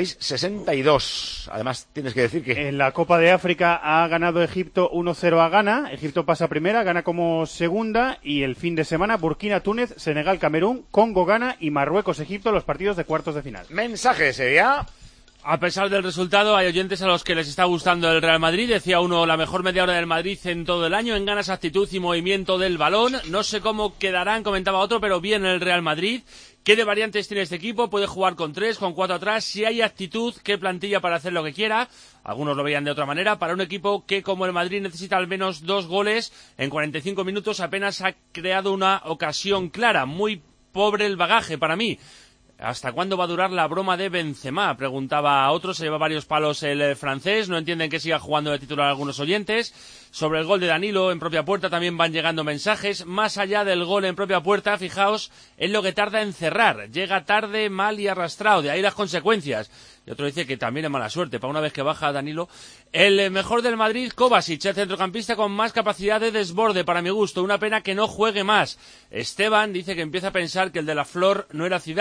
86-62. Además, tienes que decir que... En la Copa de África ha ganado Egipto 1-0 a Ghana, Egipto pasa primera, Ghana como segunda, y el fin de semana Burkina-Túnez, Senegal-Camerún, Congo-Ghana y Marruecos-Egipto los partidos de cuartos de final. Mensaje de Sevilla. A pesar del resultado, hay oyentes a los que les está gustando el Real Madrid. Decía uno, la mejor media hora del Madrid en todo el año, en ganas, actitud y movimiento del balón. No sé cómo quedarán, comentaba otro, pero bien el Real Madrid. ¿Qué de variantes tiene este equipo? Puede jugar con 3, con 4 atrás. Si hay actitud, qué plantilla para hacer lo que quiera. Algunos lo veían de otra manera. Para un equipo que, como el Madrid, necesita al menos 2 goles, en 45 minutos apenas ha creado una ocasión clara. Muy pobre el bagaje para mí. ¿Hasta cuándo va a durar la broma de Benzema? Preguntaba a otro, se lleva varios palos el francés, no entienden que siga jugando de titular algunos oyentes. Sobre el gol de Danilo en propia puerta también van llegando mensajes. Más allá del gol en propia puerta, fijaos en lo que tarda en cerrar. Llega tarde, mal y arrastrado, de ahí las consecuencias. Y otro dice que también es mala suerte, para una vez que baja Danilo. El mejor del Madrid, Kovacic, el centrocampista con más capacidad de desborde, para mi gusto. Una pena que no juegue más. Esteban dice que empieza a pensar que el de la Flor no era Zidane, era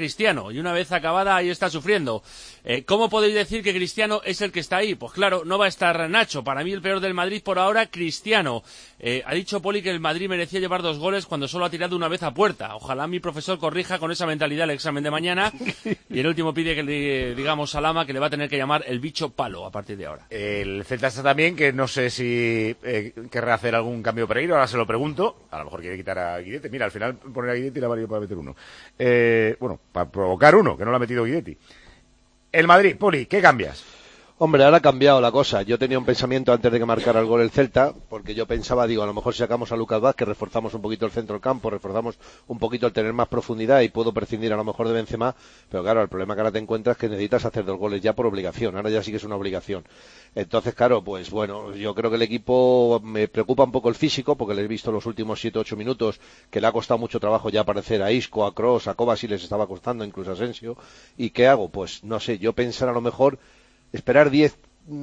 Cristiano, y una vez acabada ahí está sufriendo. ¿Cómo podéis decir que Cristiano es el que está ahí? Pues claro, no va a estar Nacho. Para mí el peor del Madrid por ahora, Cristiano. Ha dicho Poli que el Madrid merecía llevar 2 goles cuando solo ha tirado una vez a puerta. Ojalá mi profesor corrija con esa mentalidad el examen de mañana. Y el último pide que le digamos a Lama que le va a tener que llamar el bicho palo a partir de ahora. El Celta está también, que no sé si querrá hacer algún cambio Pereiro, ahora se lo pregunto. A lo mejor quiere quitar a Guidetti. Mira, al final poner a Guidetti le ha valido para meter uno. Bueno, para provocar uno, que no lo ha metido Guidetti. El Madrid, Poli, ¿qué cambias? Hombre, ahora ha cambiado la cosa. Yo tenía un pensamiento antes de que marcara el gol el Celta, porque yo pensaba, digo, a lo mejor si sacamos a Lucas Vázquez, reforzamos un poquito el centro del campo, reforzamos un poquito el tener más profundidad y puedo prescindir a lo mejor de Benzema, pero claro, el problema que ahora te encuentras es que necesitas hacer 2 goles ya por obligación, ahora ya sí que es una obligación. Entonces, claro, pues bueno, yo creo que el equipo me preocupa un poco el físico, porque le he visto los últimos 7-8 minutos que le ha costado mucho trabajo ya aparecer a Isco, a Kroos, a Kovacic les estaba costando, incluso a Asensio. ¿Y qué hago? Pues no sé, yo pensar a lo mejor esperar 10.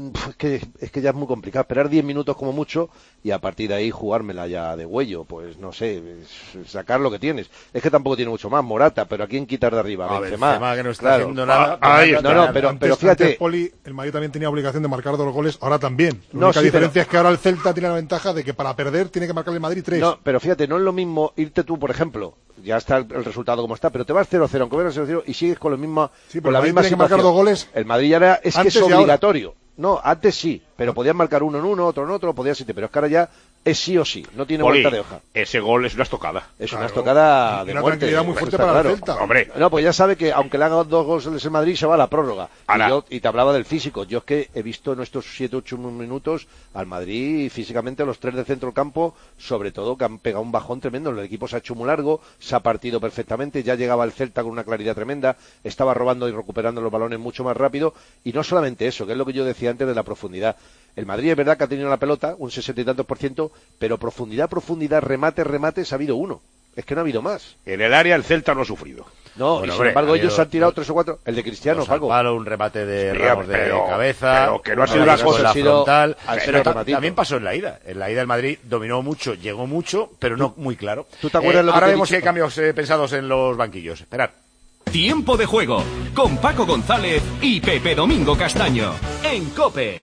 Es que ya es muy complicado, esperar 10 minutos como mucho y a partir de ahí jugármela ya de huello, pues no sé, sacar lo que tienes. Es que tampoco tiene mucho más, Morata, pero ¿a quién quitar de arriba? Benzema, que no está haciendo nada. Pero fíjate, antes, Poli, el Madrid también tenía obligación de marcar 2 goles, ahora también. La única diferencia es que ahora el Celta tiene la ventaja de que para perder tiene que marcar el Madrid 3. No, pero fíjate, no es lo mismo irte tú, por ejemplo, ya está el resultado como está, pero te vas 0-0, aunque vayas 0-0 y sigues con lo mismo, con la misma tiene que situación. marcar 2 goles. El Madrid ahora es que es obligatorio. Ahora. No, antes sí, pero podían marcar uno en uno, otro en otro, podías pero es que ahora ya es sí o sí, no tiene vuelta de hoja. Ese gol es una estocada. Es una estocada de muerte. Tranquilidad muy fuerte para el Celta. Hombre. No, pues ya sabe que aunque le haga 2 goles en Madrid se va a la prórroga. Y te hablaba del físico. Yo es que he visto en estos 7-8 minutos al Madrid físicamente los 3 de centro del campo, sobre todo que han pegado un bajón tremendo. El equipo se ha hecho muy largo, se ha partido perfectamente, ya llegaba el Celta con una claridad tremenda, estaba robando y recuperando los balones mucho más rápido. Y no solamente eso, que es lo que yo decía antes de la profundidad. El Madrid es verdad que ha tenido la pelota, un 60 y tantos %, pero profundidad, remates ha habido uno. Es que no ha habido más. En el área el Celta no ha sufrido. No, y sin embargo ellos han tirado 3 o 4. El de Cristiano, algo. Un remate de Ramos de cabeza. Pero que no ha sido una cosa frontal. Pero también pasó en la ida. En la ida el Madrid dominó mucho, llegó mucho, pero no muy claro. ¿Tú te acuerdas ahora vemos si hay cambios pensados en los banquillos. Esperad. Tiempo de juego con Paco González y Pepe Domingo Castaño en COPE.